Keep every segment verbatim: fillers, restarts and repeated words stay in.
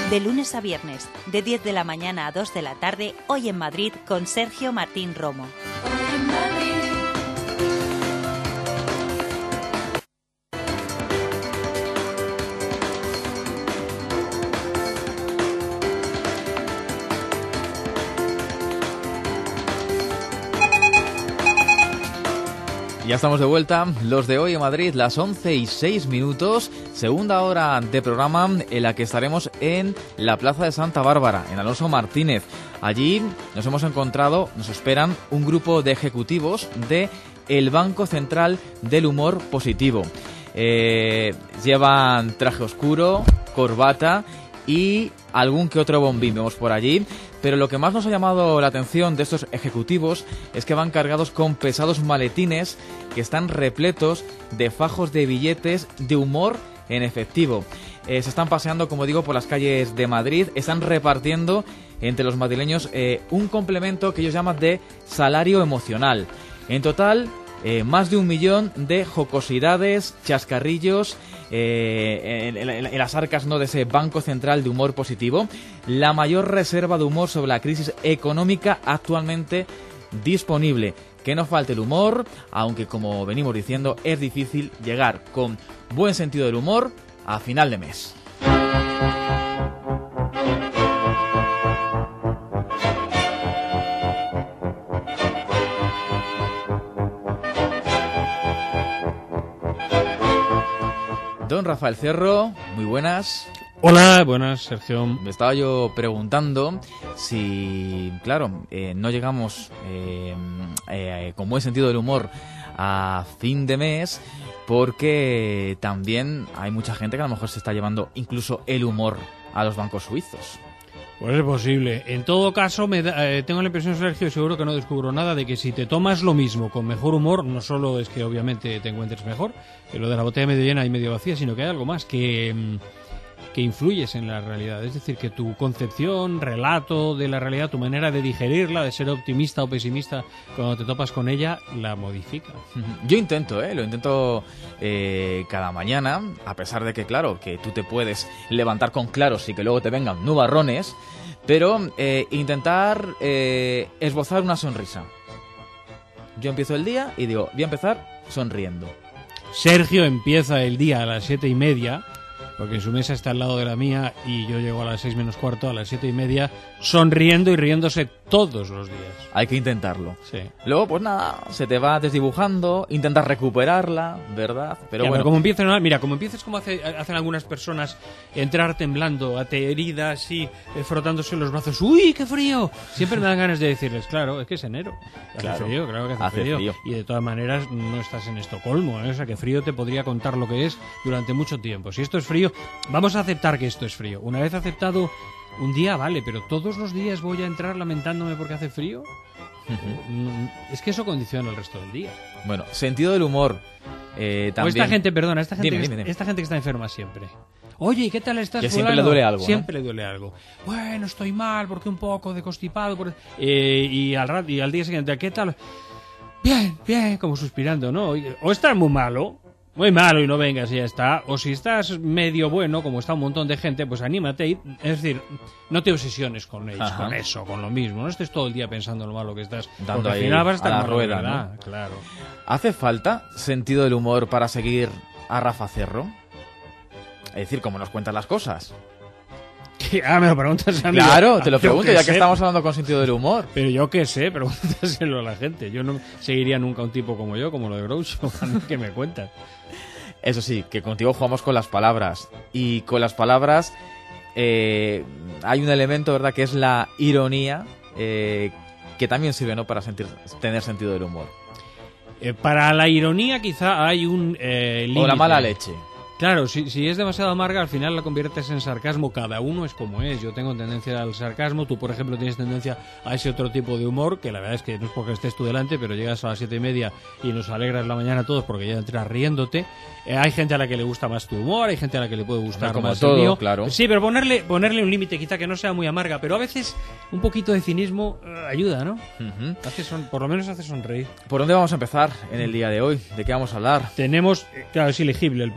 De lunes a viernes, de diez de la mañana a dos de la tarde, Hoy en Madrid, con Sergio Martín Romo. Hoy en Madrid. Ya estamos de vuelta, los de Hoy en Madrid, las once y seis minutos, segunda hora de programa en la que estaremos en la Plaza de Santa Bárbara, en Alonso Martínez. Allí nos hemos encontrado, nos esperan un grupo de ejecutivos de el Banco Central del Humor Positivo. Eh, llevan traje oscuro, corbata y algún que otro bombín vemos por allí, pero lo que más nos ha llamado la atención de estos ejecutivos es que van cargados con pesados maletines que están repletos de fajos de billetes de humor en efectivo. Eh, se están paseando, como digo, por las calles de Madrid, están repartiendo entre los madrileños eh, un complemento que ellos llaman de salario emocional. En total, Eh, más de un millón de jocosidades, chascarrillos eh, en, en, en las arcas, ¿no?, de ese Banco Central de Humor Positivo, la mayor reserva de humor sobre la crisis económica actualmente disponible. Que no falte el humor, aunque, como venimos diciendo, es difícil llegar con buen sentido del humor a final de mes. Don Rafael Cerro, muy buenas. Hola, buenas, Sergio. Me estaba yo preguntando si, claro, eh, no llegamos eh, eh, con buen sentido del humor a fin de mes, porque también hay mucha gente que a lo mejor se está llevando incluso el humor a los bancos suizos. Pues es posible. En todo caso, me da, eh, tengo la impresión, Sergio, y seguro que no descubro nada, de que si te tomas lo mismo con mejor humor, no solo es que obviamente te encuentres mejor, que lo de la botella medio llena y medio vacía, sino que hay algo más, que, que influyes en la realidad. Es decir, que tu concepción, relato de la realidad, tu manera de digerirla, de ser optimista o pesimista cuando te topas con ella, la modifica. Yo intento, ¿eh? Lo intento eh, cada mañana, a pesar de que, claro, que tú te puedes levantar con claros y que luego te vengan nubarrones, pero eh, intentar eh, esbozar una sonrisa. Yo empiezo el día y digo, voy a empezar sonriendo. Sergio empieza el día a las siete y media, porque en su mesa está al lado de la mía y yo llego a las seis menos cuarto, a las siete y media, sonriendo y riéndose todos los días. Hay que intentarlo. Sí. Luego, pues nada, se te va desdibujando, intentas recuperarla, ¿verdad? Pero ya, bueno. Pero como empiezan, mira, como empieces como hace, hacen algunas personas, entrar temblando, aterida así, eh, frotándose los brazos, ¡uy, qué frío! Siempre me dan ganas de decirles, claro, es que es enero. Hace claro, frío, claro que hace, hace frío. frío. Y de todas maneras no estás en Estocolmo, ¿eh? O sea que frío te podría contar lo que es durante mucho tiempo. Si esto es frío, vamos a aceptar que esto es frío. Una vez aceptado un día, vale, pero todos los días voy a entrar lamentándome porque hace frío. Uh-huh. Es que eso condiciona el resto del día. Bueno, sentido del humor. Eh, también... O esta gente, perdona, esta gente, dime, que, dime, dime. esta gente que está enferma siempre. Oye, ¿qué tal estás? Que siempre le duele algo. Siempre ¿no? le duele algo. Bueno, estoy mal porque un poco de constipado. Por... Eh, y, al rato, y al día siguiente, ¿qué tal? Bien, bien, como suspirando, ¿no? O estás muy malo. Muy malo y no vengas y ya está. O si estás medio bueno, como está un montón de gente, pues anímate. Y, es decir, no te obsesiones con ellos, con eso, con lo mismo. No estés todo el día pensando en lo malo que estás. Dando ahí al final vas a estar a la mal, rueda, ¿verdad? ¿no? Claro. ¿Hace falta sentido del humor para seguir a Rafa Cerro? Es decir, ¿cómo nos cuentan las cosas? Ah, me lo preguntas a mí. Claro, te lo pregunto, ya sé. que estamos hablando con sentido del humor. Pero yo qué sé, pregúntaselo a la gente. Yo no seguiría nunca a un tipo como yo, como lo de Groucho. ¿Qué me cuentas? Eso sí, que contigo jugamos con las palabras. Y con las palabras eh, hay un elemento, ¿verdad?, que es la ironía, eh, que también sirve, ¿no?, para sentir, tener sentido del humor. Eh, para la ironía quizá hay un eh, límite. O la mala leche. Claro, si, si es demasiado amarga, al final la conviertes en sarcasmo. Cada uno es como es. Yo tengo tendencia al sarcasmo. Tú, por ejemplo, tienes tendencia a ese otro tipo de humor, que la verdad es que no es porque estés tú delante, pero llegas a las siete y media y nos alegras la mañana a todos porque ya entras riéndote. Eh, hay gente a la que le gusta más tu humor, hay gente a la que le puede gustar como más todo, el mío. claro. Sí, pero ponerle, ponerle un límite, quizá que no sea muy amarga, pero a veces un poquito de cinismo uh, ayuda, ¿no? Uh-huh. Hace son, por lo menos hace sonreír. ¿Por dónde vamos a empezar en el día de hoy? ¿De qué vamos a hablar? Tenemos, claro, es elegible el papel que te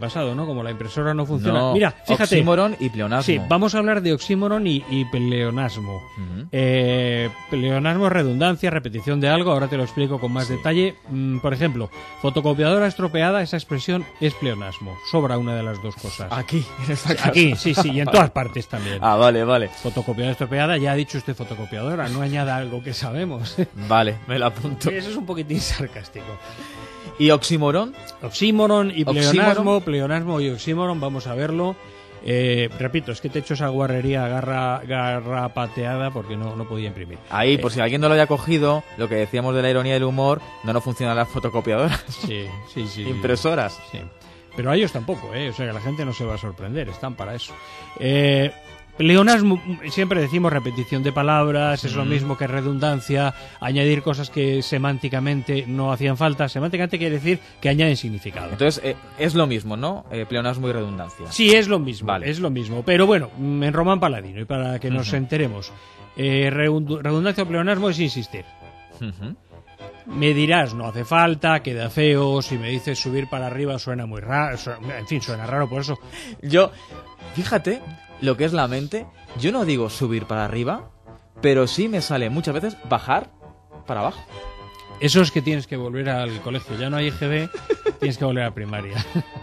pasado, ¿no? Como la impresora no funciona. No, Mira, fíjate. oxímoron y pleonasmo. Sí, vamos a hablar de oxímoron y, y pleonasmo. Uh-huh. Eh, pleonasmo es redundancia, repetición de algo, ahora te lo explico con más Sí. detalle. Mm, por ejemplo, fotocopiadora estropeada, esa expresión es pleonasmo. Sobra una de las dos cosas. Aquí, en esta casa. Aquí, sí, sí, y en todas partes también. Ah, vale, vale. Fotocopiadora estropeada, ya ha dicho usted fotocopiadora, no añada algo que sabemos. Vale, me lo apunto. Eso es un poquitín sarcástico. ¿Y oxímoron? Oxímoron y pleonasmo, Oxímoron. pleonasmo y oxímoron, vamos a verlo. Eh, repito, es que te he hecho esa guarrería garra, garrapateada porque no, no podía imprimir. Ahí, Eh, por si alguien no lo haya cogido, lo que decíamos de la ironía y el humor, no nos funcionan las fotocopiadoras. Sí, sí, sí. Impresoras. Sí. Pero a ellos tampoco, ¿eh? O sea, que la gente no se va a sorprender, están para eso. Eh, pleonasmo, siempre decimos repetición de palabras, es lo Mm. mismo que redundancia, añadir cosas que semánticamente no hacían falta. Semánticamente quiere decir que añaden significado. Entonces, eh, es lo mismo, ¿no? Eh, pleonasmo y redundancia. Sí, es lo mismo, Vale. es lo mismo. Pero bueno, mm, en Román Paladino, y para que nos Ujú. enteremos, eh, redundu- redundancia o pleonasmo es insistir. Ujú. Me dirás, no hace falta, queda feo, si me dices subir para arriba suena muy raro, en fin, suena raro por eso. Yo, fíjate lo que es la mente. Yo no digo subir para arriba, pero sí me sale muchas veces bajar para abajo. Eso es que tienes que volver al colegio, ya no hay I G B, tienes que volver a primaria.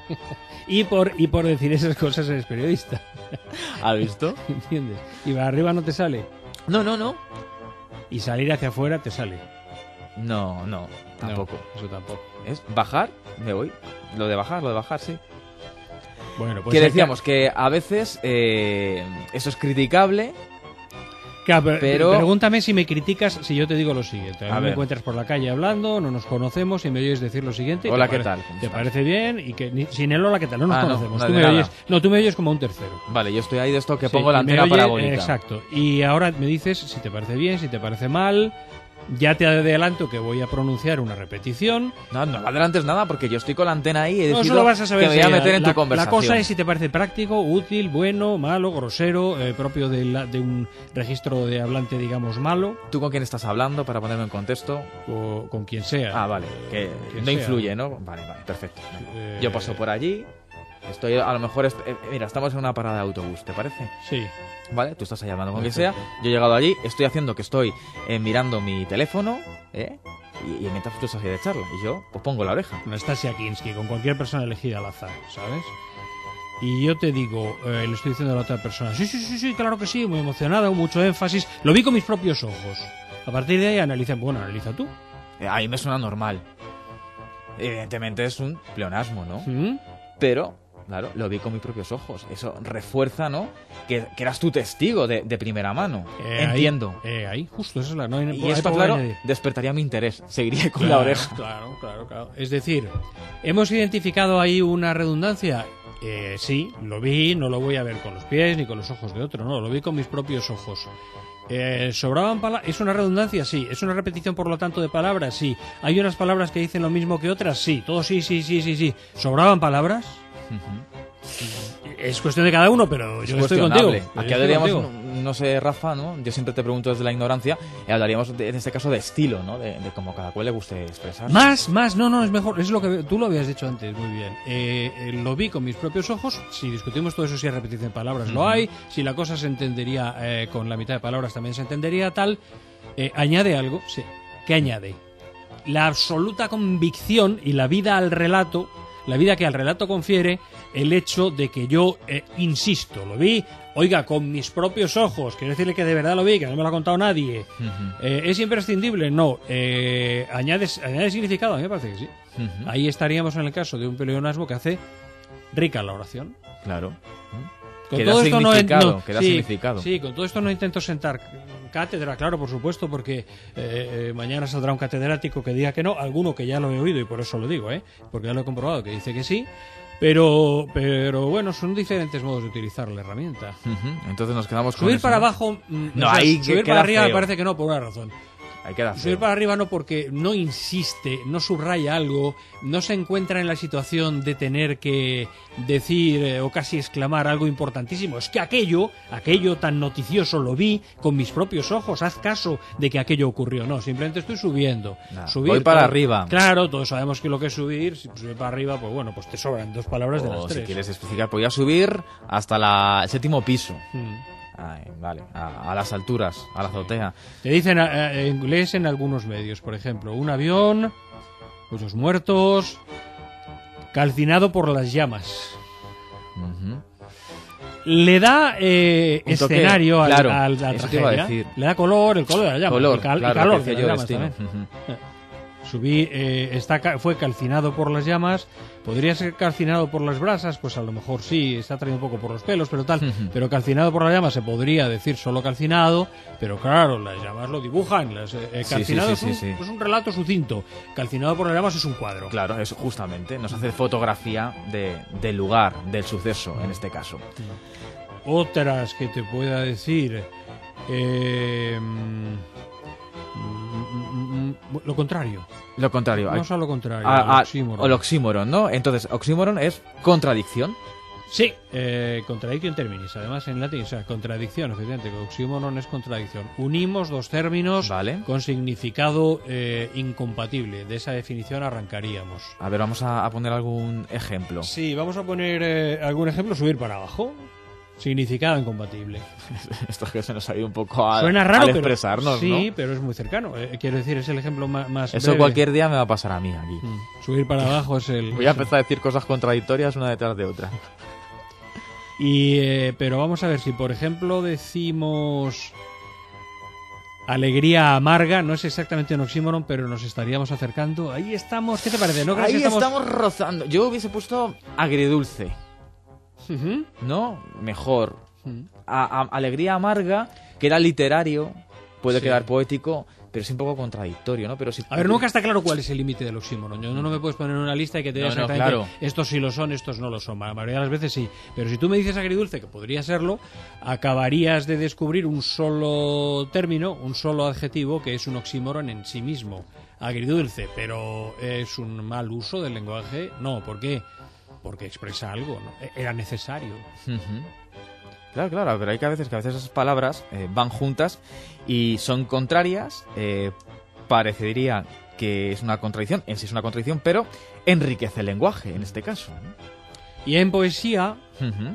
y, por, y por decir esas cosas eres periodista, ¿Has visto? ¿entiendes? Y para arriba no te sale, No, no, no. y salir hacia afuera te sale. No, no, tampoco. No, eso tampoco. Es bajar, me voy. Lo de bajar, lo de bajar, sí. Bueno, pues que hay decíamos que a veces eh, eso es criticable. Claro, pero, Pero- pregúntame si me criticas si yo te digo lo siguiente. A A mí me ver. encuentras por la calle hablando, no nos conocemos y me oyes decir lo siguiente. y Hola, te ¿qué parece- tal? ¿Cómo ¿Te estás? parece bien? Y que ni- sin el hola, ¿qué tal? No nos Ah, no, conocemos. no, Tú de me nada. oyes, no, tú me oyes como un tercero. Vale, yo estoy ahí de esto que Sí, pongo la y me antena oye- parabólica. Exacto. Y ahora me dices si te parece bien, si te parece mal. Ya te adelanto que voy a pronunciar una repetición. No, no adelantes nada porque yo estoy con la antena ahí y he No, eso decidido lo vas a saber que me voy a enseguida. meter en la, tu conversación. La cosa es si te parece práctico, útil, bueno, malo, grosero, eh, propio de, la- de un registro de hablante, digamos, malo, ¿Tú con quién estás hablando para ponerme en contexto? o con quien sea. Ah, vale, que Quien no sea. influye, ¿no? Vale, vale, perfecto. Eh, Yo paso por allí, estoy a lo mejor... est- eh, mira, estamos en una parada de autobús, ¿te parece? Sí. Vale, tú estás ahí hablando con quien sea, yo he llegado allí, estoy haciendo que estoy eh, mirando mi teléfono, ¿eh? Y, y mientras tú estás ahí de charla, y yo pues pongo la oreja. Nastasia Kinski, con cualquier persona elegida al azar, ¿sabes? Y yo te digo, eh, le estoy diciendo a la otra persona, sí, sí, sí, sí, claro que sí, muy emocionado, mucho énfasis, lo vi con mis propios ojos. A partir de ahí analiza, bueno, analiza tú. Eh, a mí me suena normal. Evidentemente es un pleonasmo, ¿no? ¿Mm? Pero, claro, lo vi con mis propios ojos. Eso refuerza, ¿no? Que, que eras tu testigo de, de primera mano. Eh, Entiendo. Ahí, eh, ahí, justo, esa es la... No hay, Y hay esto, poco claro, que añadir. despertaría mi interés. Seguiría con Claro, la oreja. Claro, claro, claro. Es decir, ¿hemos identificado ahí una redundancia? Eh, sí, lo vi, no lo voy a ver con los pies ni con los ojos de otro, no, lo vi con mis propios ojos. Eh, ¿Sobraban palabras? ¿Es una redundancia? Sí. ¿Es una repetición, por lo tanto, de palabras? Sí. ¿Hay unas palabras que dicen lo mismo que otras? Sí. Todo sí, sí, sí, sí, sí. ¿Sobraban palabras? Es cuestión de cada uno, pero yo Es estoy cuestionable. contigo. Yo Aquí estoy hablaríamos, contigo. no, no sé, Rafa, ¿no? Yo siempre te pregunto desde la ignorancia, y hablaríamos de- en este caso de estilo, ¿no? De, de cómo cada cual le guste expresar. Más, más, no, no, es mejor. Es lo que tú lo habías dicho antes, muy bien. Eh, eh, lo vi con mis propios ojos. Si discutimos todo eso, si hay repetición de palabras, lo Ujú. hay. Si la cosa se entendería eh, con la mitad de palabras, también se entendería tal. Eh, añade algo, sí. ¿Qué añade? La absoluta convicción y la vida al relato, la vida que al relato confiere el hecho de que yo eh, insisto, lo vi, oiga, con mis propios ojos, quiero decirle que de verdad lo vi, que no me lo ha contado nadie. Ujú. Eh, ¿Es imprescindible? No. Eh, ¿añade, ¿Añade significado? A mí me parece que sí. Ujú. Ahí estaríamos en el caso de un pleonasmo que hace rica la oración. Claro. Con Que da todo esto no, significado, no- que da sí, significado. Sí, con todo esto no intento sentar cátedra, claro, por supuesto, porque eh, eh, mañana saldrá un catedrático que diga que no, alguno que ya lo he oído y por eso lo digo, ¿eh? Porque ya lo he comprobado que dice que sí, pero, pero bueno, son diferentes modos de utilizar la herramienta. Ujú. Entonces nos quedamos con Subir eso, para ¿no? abajo, mm, No, o sea, ahí que subir queda para arriba me feo. parece que no, por una razón. Ahí queda Subir feo. para arriba no, porque no insiste, no subraya algo, no se encuentra en la situación de tener que decir eh, o casi exclamar algo importantísimo. Es que aquello, aquello tan noticioso lo vi con mis propios ojos, haz caso de que aquello ocurrió. No, simplemente estoy subiendo. Nah, Subir, voy para todo- arriba. Claro, todos sabemos que lo que es subir, si subir para arriba, pues bueno, pues te sobran dos palabras de las O si tres. quieres especificar, voy a subir hasta la, el séptimo piso. Mm. Ay, vale, a, a las alturas, a la azotea. Te dicen, eh, eh, lees en algunos medios, por ejemplo, un avión, muchos muertos, calcinado por las llamas. Ujú. Le da eh, Un toque, escenario al, claro, al- a la eso te iba a tragedia. decir. Le da color, el color de las llamas. Color, el, cal- el claro, calor lo que de decía las yo, llamas destino. también. Ujú. Eh, Subí, eh, está, ca- fue calcinado por las llamas. ¿Podría ser calcinado por las brasas? Pues a lo mejor sí, está traído un poco por los pelos, pero tal. Ujú. Pero calcinado por las llamas se podría decir solo calcinado, pero claro, las llamas lo dibujan. Las, eh, eh, Sí, calcinado sí, sí, es, un, sí, sí. es un relato sucinto. Calcinado por las llamas es un cuadro. Claro, eso justamente. Nos hace fotografía de, del lugar, del suceso, en este caso. Otras que te pueda decir. eh, mm, mm, mm, lo contrario. Lo contrario. Vamos a lo contrario. a- al a- oxímoron. o el oxímoron, ¿no? Entonces, oxímoron es contradicción. Sí, eh, contradicción terminis. Además, en latín, o sea, contradicción, efectivamente. Oxímoron es contradicción. Unimos dos términos Vale. con significado eh, incompatible. De esa definición arrancaríamos. A ver, vamos a, a poner algún ejemplo. Sí, vamos a poner eh, algún ejemplo. Subir para abajo. Significado incompatible. Esto es que se nos ha ido un poco a, Suena raro, al pero expresarnos, sí, ¿no? pero es muy cercano. Eh, quiero decir, es el ejemplo ma- más, Eso breve. cualquier día me va a pasar a mí aquí. Mm. Subir para abajo es el... Voy a empezar a decir cosas contradictorias una detrás de otra. Y, eh, pero vamos a ver, si por ejemplo decimos alegría amarga, no es exactamente un oxímoron, pero nos estaríamos acercando. Ahí estamos. ¿Qué te parece? ¿No crees Ahí que estamos... estamos rozando. Yo hubiese puesto agridulce, Ujú. ¿no? Mejor. Ujú. A- a- alegría amarga, que era literario, puede Sí. quedar poético, pero es un poco contradictorio, ¿no? Pero si A ver, nunca está claro cuál es el límite del oxímoron. Yo no, no me puedes poner en una lista y que te diga No, no, exactamente claro. estos sí lo son, estos no lo son. La mayoría de las veces sí. Pero si tú me dices agridulce, que podría serlo, acabarías de descubrir un solo término, un solo adjetivo, que es un oxímoron en sí mismo. Agridulce, pero ¿es un mal uso del lenguaje? No, ¿por qué? Porque expresa algo, ¿no? Era necesario. Ujú. Claro, claro, pero hay que a veces que a veces esas palabras eh, van juntas y son contrarias. Eh, parecería que es una contradicción, en sí es una contradicción, pero enriquece el lenguaje en este caso, ¿no? Y en poesía, Ujú.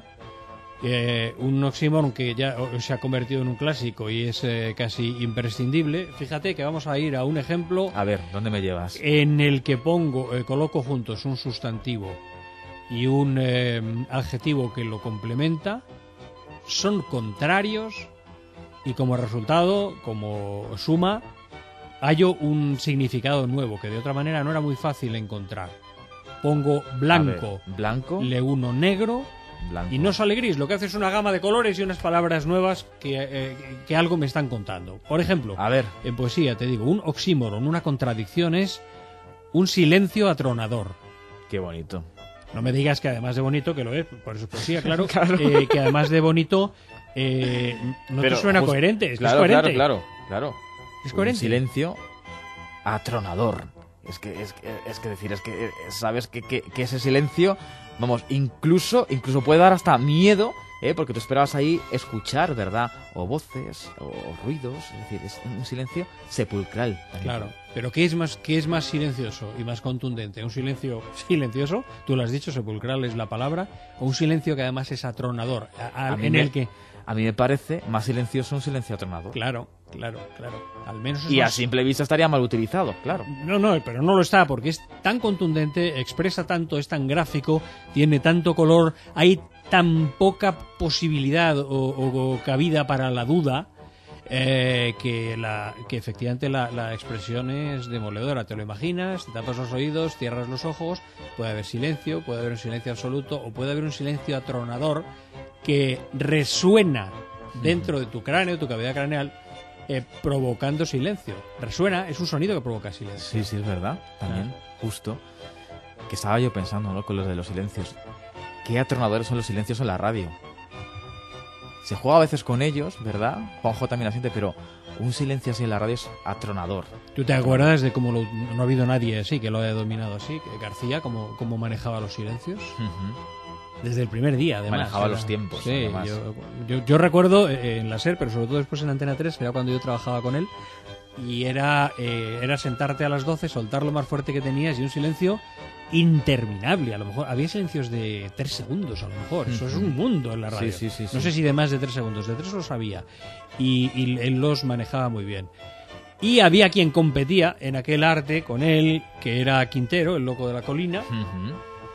eh, un oxímoron que ya o, se ha convertido en un clásico y es eh, casi imprescindible. Fíjate que vamos a ir a un ejemplo A ver, ¿dónde me llevas? en el que pongo, eh, coloco juntos un sustantivo y un eh, adjetivo que lo complementa. Son contrarios y como resultado, como suma, hallo un significado nuevo que de otra manera no era muy fácil encontrar. Pongo blanco, A ver, blanco, le uno negro blanco. y no sale gris. Lo que hace es una gama de colores y unas palabras nuevas que, eh, que algo me están contando. Por ejemplo, A ver, en poesía te digo, un oxímoron, una contradicción es un silencio atronador. qué bonito. No me digas que además de bonito, que lo es, por eso es poesía, claro, Claro. eh, que además de bonito eh, no Pero te suena just- coherente. Es que Claro, es coherente. claro, claro, claro. Es Un coherente. silencio atronador. Es que, es que, es que decir, es que eh, sabes que, que, que ese silencio, vamos, incluso, incluso puede dar hasta miedo, ¿eh? Porque tú esperabas ahí escuchar, ¿verdad? O voces, o ruidos, es decir, es un silencio sepulcral. también. Claro, pero ¿qué es más qué es más silencioso y más contundente? ¿Un silencio silencioso? Tú lo has dicho, sepulcral es la palabra, o un silencio que además es atronador, a- a- A mí en me- el que A mí me parece más silencioso un silencio atronador. claro, claro, claro, al menos es Y a más- simple vista estaría mal utilizado, claro. No, no, pero no lo está porque es tan contundente, expresa tanto, es tan gráfico, tiene tanto color, hay tan poca posibilidad o, o- o cabida para la duda eh, que, la, que efectivamente la, la expresión es demoledora. Te lo imaginas, te tapas los oídos, cierras los ojos, puede haber silencio, puede haber un silencio absoluto o puede haber un silencio atronador que resuena dentro de tu cráneo, tu cavidad craneal, eh, provocando silencio. Resuena, es un sonido que provoca silencio. Sí, sí, es verdad. También, justo. Que estaba yo pensando, ¿no? Con los de los silencios. Qué atronadores son los silencios en la radio. Se juega a veces con ellos, ¿verdad? Juanjo también asiente, pero un silencio así en la radio es atronador. ¿Tú te acuerdas de cómo lo, no ha habido nadie así que lo haya dominado así? Que García, cómo, cómo manejaba los silencios. Uh-huh. Desde el primer día, además. Manejaba era, los tiempos, sí, además. Yo, yo, yo recuerdo eh, en la SER, pero sobre todo después en Antena tres, que era cuando yo trabajaba con él, y era, eh, era sentarte a las doce, soltar lo más fuerte que tenías y un silencio interminable. A lo mejor había silencios de tres segundos, a lo mejor. Eso uh-huh. es un mundo en la radio. Sí, sí, sí, no sí. sé si de más de tres segundos, de tres lo sabía. Y, y él los manejaba muy bien. Y había quien competía en aquel arte con él, que era Quintero, el loco de la colina. Uh-huh.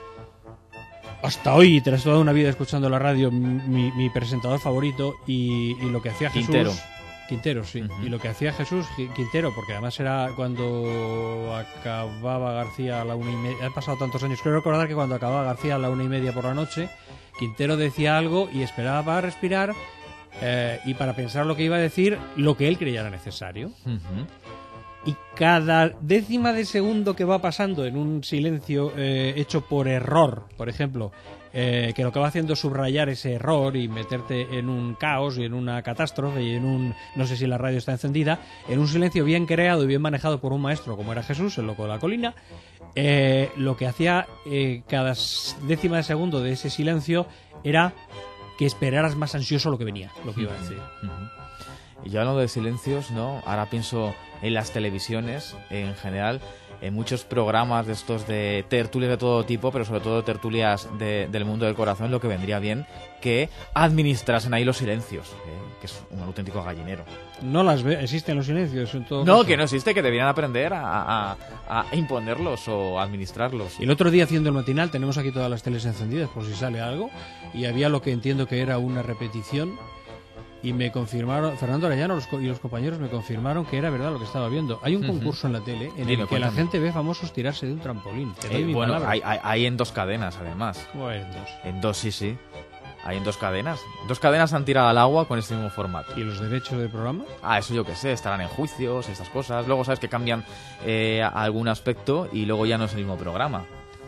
Hasta hoy, tras toda una vida escuchando la radio, mi, mi presentador favorito, y, y lo que hacía Jesús... Quintero. Quintero, sí. Uh-huh. Y lo que hacía Jesús Quintero, porque además era cuando acababa García a la una y media... Han pasado tantos años. Creo recordar que cuando acababa García a la una y media por la noche, Quintero decía algo y esperaba para respirar eh, y para pensar lo que iba a decir, lo que él creía era necesario. Uh-huh. Y cada décima de segundo que va pasando en un silencio eh, hecho por error, por ejemplo, eh, que lo que va haciendo es subrayar ese error y meterte en un caos y en una catástrofe y en un, no sé si la radio está encendida, en un silencio bien creado y bien manejado por un maestro como era Jesús, el loco de la colina, eh, lo que hacía eh, cada décima de segundo de ese silencio era que esperaras más ansioso lo que venía, lo que iba a decir. Uh-huh. Y yo hablando de silencios, ¿no? Ahora pienso en las televisiones en general, en muchos programas de estos de tertulias de todo tipo, pero sobre todo tertulias de, del mundo del corazón, lo que vendría bien que administrasen ahí los silencios, ¿eh? Que es un auténtico gallinero. No las ve, existen los silencios en todo No, caso. que no existe, que deberían aprender a, a, a imponerlos o administrarlos. Y el otro día haciendo el matinal, tenemos aquí todas las teles encendidas por si sale algo, y había lo que entiendo que era una repetición. Y me confirmaron, Fernando Arellano y los compañeros me confirmaron que era verdad lo que estaba viendo. Hay un uh-huh. concurso en la tele en Dime, el que cuéntame. La gente ve famosos tirarse de un trampolín. Te doy eh, mi bueno, palabra. hay, hay, hay en dos cadenas, además. ¿Cómo hay en dos? En dos, sí, sí. Hay en dos cadenas. Dos cadenas han tirado al agua con este mismo formato. ¿Y los derechos del programa? Ah, eso yo qué sé, estarán en juicios, estas cosas. Luego sabes que cambian eh, algún aspecto y luego ya no es el mismo programa.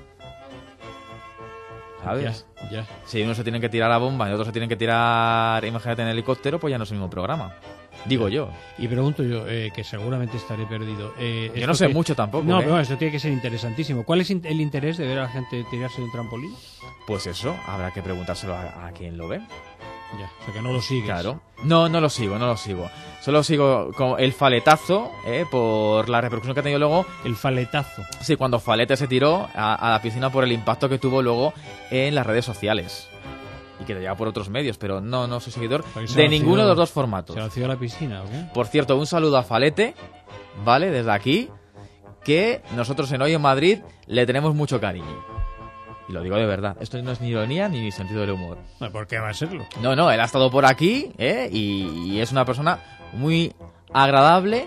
¿Sabes? Ya, ya. Si uno se tiene que tirar a bomba y otros se tienen que tirar, imagínate, en helicóptero, pues ya no es el mismo programa. Digo yo. Y pregunto yo, eh, que seguramente estaré perdido. Eh, yo no sé que... mucho tampoco. No, ¿eh? pero bueno, esto tiene que ser interesantísimo. ¿Cuál es el interés de ver a la gente tirarse de un trampolín? Pues eso, habrá que preguntárselo a, a quien lo ve. Ya, o sea que no lo sigues. Claro. No, no lo sigo, no lo sigo. Solo sigo como el faletazo, ¿eh? Por la repercusión que ha tenido luego. El faletazo. Sí, cuando Falete se tiró a, a la piscina por el impacto que tuvo luego en las redes sociales. Y que te llega por otros medios, pero no, no soy seguidor de ninguno de los dos formatos. ¿Se vació la piscina o qué? Por cierto, un saludo a Falete, ¿vale? Desde aquí, que nosotros en Hoy en Madrid le tenemos mucho cariño. Y lo digo de verdad, esto no es ni ironía ni sentido del humor. ¿Por qué va a serlo? No, no, él ha estado por aquí, ¿eh? Y, y es una persona muy agradable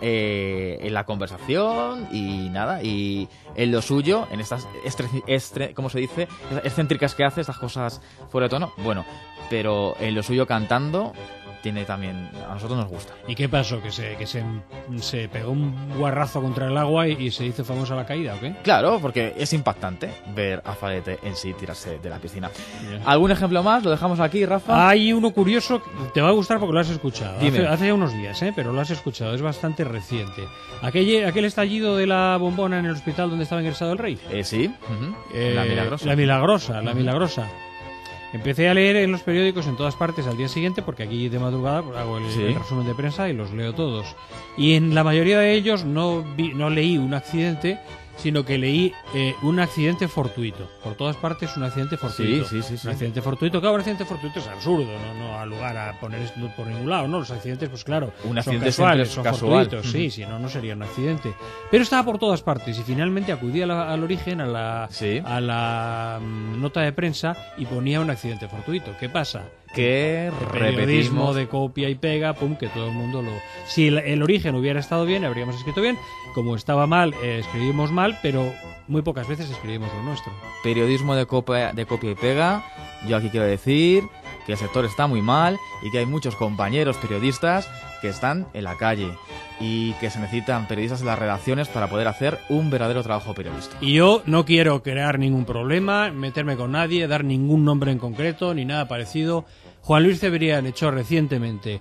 eh, en la conversación y nada, y en lo suyo, en estas, estre, estre, ¿cómo se dice? Excéntricas que hace, estas cosas fuera de tono, bueno, pero en lo suyo cantando... tiene también, a nosotros nos gusta. ¿Y qué pasó? ¿Que se, que se, se pegó un guarrazo contra el agua y, y se hizo famosa la caída o qué? Claro, porque es impactante ver a Falete en sí tirarse de la piscina. Yeah. ¿Algún ejemplo más? ¿Lo dejamos aquí, Rafa? Hay uno curioso, te va a gustar porque lo has escuchado. Dime. Hace, hace ya unos días, ¿eh? Pero lo has escuchado, es bastante reciente. Aquel, aquel estallido de la bombona en el hospital donde estaba ingresado el rey. Eh, sí. Uh-huh. eh, la milagrosa. La milagrosa, la uh-huh. milagrosa. Empecé a leer en los periódicos en todas partes al día siguiente, porque aquí de madrugada pues, hago el, sí. el resumen de prensa y los leo todos. Y en la mayoría de ellos no, vi, no leí un accidente, sino que leí eh, un accidente fortuito. Por todas partes un accidente fortuito. Sí, sí, sí, sí. Un accidente fortuito, claro, un accidente fortuito es absurdo, no, no ha lugar a poner esto por ningún lado, ¿no? Los accidentes, pues claro, un son accidente casuales, son casual. fortuitos, uh-huh. sí, si no, no sería un accidente. Pero estaba por todas partes y finalmente acudí a la, al origen, a la, sí. a la um, nota de prensa y ponía un accidente fortuito. ¿Qué pasa? Que periodismo de copia y pega, pum, que todo el mundo lo... Si el, el origen hubiera estado bien, habríamos escrito bien. Como estaba mal, eh, escribimos mal, pero muy pocas veces escribimos lo nuestro. Periodismo de copia, de copia y pega. Yo aquí quiero decir que el sector está muy mal y que hay muchos compañeros periodistas que están en la calle y que se necesitan periodistas en las redacciones para poder hacer un verdadero trabajo periodístico. Y yo no quiero crear ningún problema, meterme con nadie, dar ningún nombre en concreto ni nada parecido. Juan Luis Cebrián echó recientemente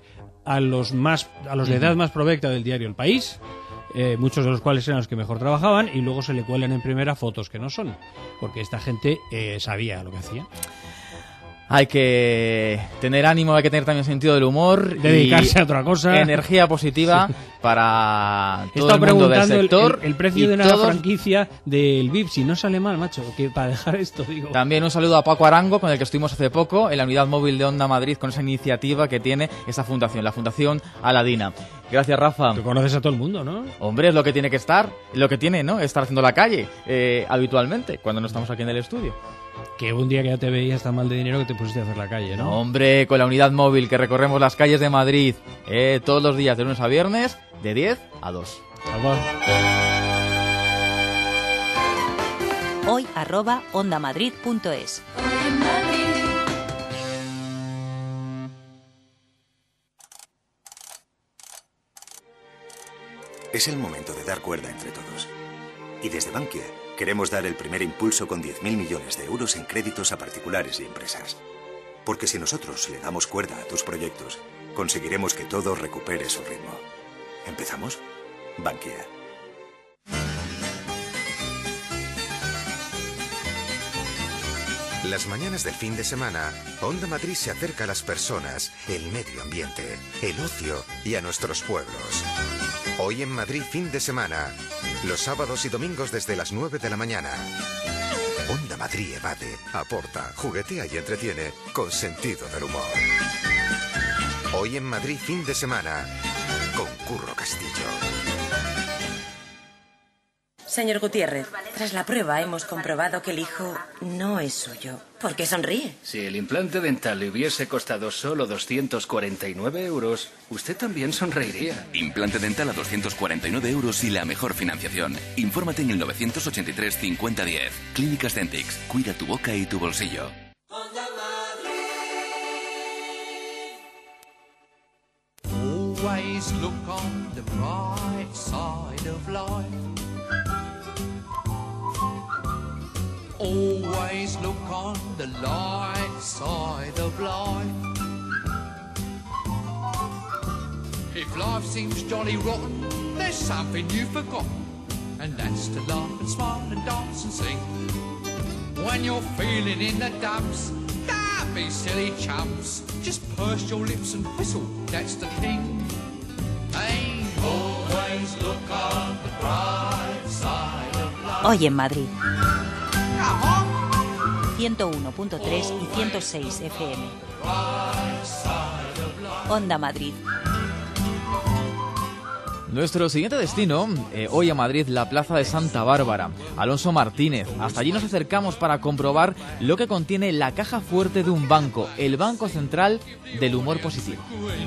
a los más a los de edad más provecta del diario El País, eh, muchos de los cuales eran los que mejor trabajaban, y luego se le cuelan en primera fotos que no son, porque esta gente eh, sabía lo que hacía. Hay que tener ánimo, hay que tener también sentido del humor. Dedicarse y a otra cosa. Energía positiva sí. para todo el mundo del sector. El, el, el precio de una todos... franquicia del V I P, si no sale mal, macho, que para dejar esto, digo. También un saludo a Paco Arango, con el que estuvimos hace poco en la unidad móvil de Onda Madrid, con esa iniciativa que tiene esa fundación, la Fundación Aladina. Gracias, Rafa. Te conoces a todo el mundo, ¿no? Hombre, es lo que tiene que estar, lo que tiene, ¿no? Estar haciendo la calle eh, habitualmente, cuando no estamos aquí en el estudio. Que un día que ya te veías tan mal de dinero que te pusiste a hacer la calle, ¿no? No, hombre, con la unidad móvil que recorremos las calles de Madrid eh, todos los días de lunes a viernes, de diez a dos. Hoy arroba ondamadrid punto es. Es el momento de dar cuerda entre todos. Y desde Bankia queremos dar el primer impulso con diez mil millones de euros en créditos a particulares y empresas. Porque si nosotros le damos cuerda a tus proyectos, conseguiremos que todo recupere su ritmo. ¿Empezamos? Bankia. Las mañanas del fin de semana, Onda Madrid se acerca a las personas, el medio ambiente, el ocio y a nuestros pueblos. Hoy en Madrid fin de semana, los sábados y domingos desde las nueve de la mañana. Onda Madrid evade, aporta, juguetea y entretiene con sentido del humor. Hoy en Madrid fin de semana, con Curro Castillo. Señor Gutiérrez, tras la prueba hemos comprobado que el hijo no es suyo. ¿Por qué sonríe? Si el implante dental le hubiese costado solo doscientos cuarenta y nueve euros, usted también sonreiría. Implante dental a doscientos cuarenta y nueve euros y la mejor financiación. Infórmate en el novecientos ochenta y tres cincuenta diez. Clínicas Dentix. Cuida tu boca y tu bolsillo. Always look on the bright side of life. Always look on the light side of life. If life seems jolly rotten, there's something you've forgotten, and that's to laugh and smile and dance and sing. When you're feeling in the dumps, don't be silly chumps. Just purse your lips and whistle, that's the thing. Hey, always look on the bright side of life. Hoy en Madrid. ciento uno punto tres y ciento seis F M. Onda Madrid. Nuestro siguiente destino, eh, hoy a Madrid, la Plaza de Santa Bárbara. Alonso Martínez. Hasta allí nos acercamos para comprobar lo que contiene la caja fuerte de un banco, el Banco Central del Humor Positivo.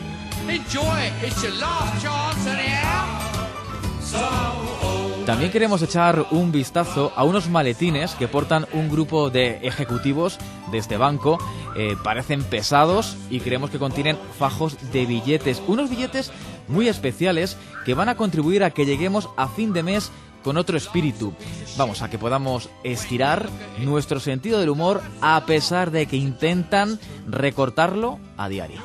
También queremos echar un vistazo a unos maletines que portan un grupo de ejecutivos de este banco. Eh, parecen pesados y creemos que contienen fajos de billetes. Unos billetes muy especiales que van a contribuir a que lleguemos a fin de mes con otro espíritu. Vamos, a que podamos estirar nuestro sentido del humor a pesar de que intentan recortarlo a diario.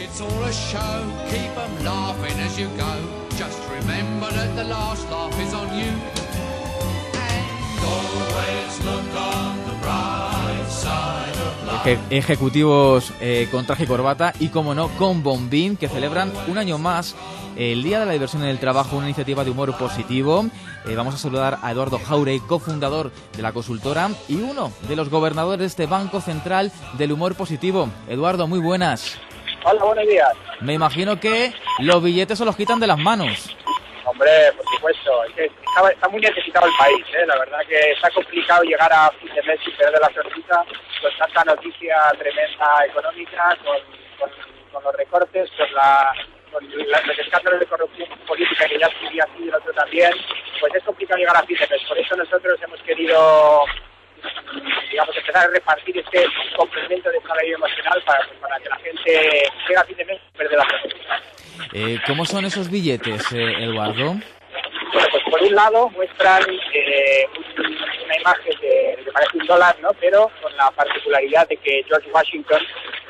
Eje- ejecutivos eh, con traje y corbata y, como no, con bombín, que celebran un año más el Día de la Diversión en el Trabajo, una iniciativa de humor positivo. Eh, vamos a saludar a Eduardo Jauregui, cofundador de la consultora y uno de los gobernadores de este Banco Central del Humor Positivo. Eduardo, muy buenas. Hola, buenos días. Me imagino que los billetes se los quitan de las manos. Hombre, por supuesto, es que está, está muy necesitado el país, ¿eh? La verdad que está complicado llegar a fin de mes sin perder la sonrisa, con tanta noticia tremenda económica, con, con, con los recortes, con, la, con la, los escándalos de corrupción política que ya escribí aquí y el otro también, pues es complicado llegar a fin de mes. Por eso nosotros hemos querido, digamos, empezar a repartir este complemento de salario emocional para, pues, para que la gente llegue a fin de mes sin perder la sonrisa. Eh, ¿Cómo son esos billetes, eh, Eduardo? Bueno, pues por un lado muestran eh, un, una imagen que, que parece un dólar, ¿no? Pero con la particularidad de que George Washington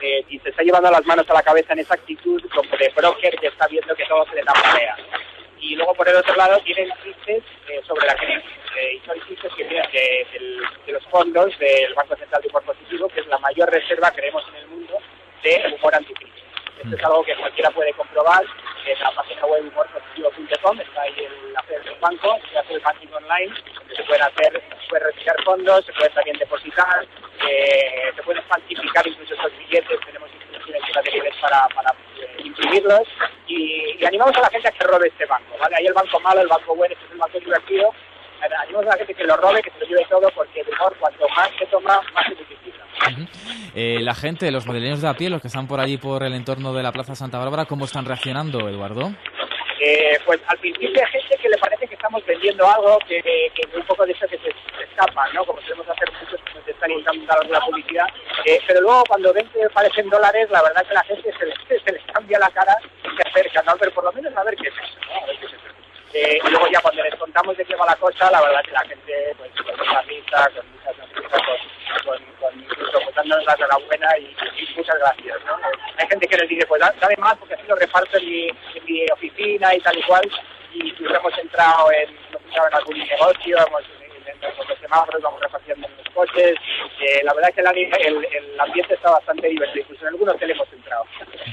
eh, y se está llevando las manos a la cabeza en esa actitud como de broker que está viendo que todo se le tambalea. Y luego por el otro lado tienen chistes eh, sobre la crisis, eh, y son chistes que vienen de, de, de los fondos del Banco Central de Humor Positivo, que es la mayor reserva, creemos, en el mundo de humor anticrisis. Esto es algo que cualquiera puede comprobar en la página web humor positivo punto com, está ahí el hacer del banco, se hace el banking online, donde se pueden hacer, se puede retirar fondos, se puede también depositar, eh, se pueden falsificar incluso esos billetes, tenemos instrucciones disponibles para, para eh, imprimirlos, y, y animamos a la gente a que robe este banco, ¿vale? Hay el banco malo, el banco bueno, este es el banco divertido, animamos a la gente que lo robe, que se lo lleve todo, porque el humor, cuanto más se toma, más se multiplica. Uh-huh. eh, la gente, los madrileños de a pie, los que están por allí por el entorno de la Plaza Santa Bárbara, ¿cómo están reaccionando, Eduardo? Eh, pues al principio hay gente que le parece que estamos vendiendo algo que, que un poco de eso que se, se escapa, ¿no? Como solemos hacer muchos que nos están intentando la publicidad, eh, pero luego cuando ven que parecen dólares, la verdad es que la gente se les, se les cambia la cara y se acerca, ¿no? Pero por lo menos a ver qué es eso, ¿no? A ver qué es eso. Eh, y luego ya cuando les contamos de qué va la cosa, la verdad es que la gente, pues, con mucha risa, con muchas sonrisas, con, con, con incluso pues, dándonos la enhorabuena y, y muchas gracias, ¿no? Hay gente que nos dice, pues dame más porque así lo reparto en mi, en mi oficina y tal y cual, y incluso hemos entrado en, hemos entrado en algún negocio, hemos en los semáforos, vamos repartiendo en los coches, eh, la verdad es que el, el, el ambiente está bastante divertido, incluso en algunos hotel hemos entrado.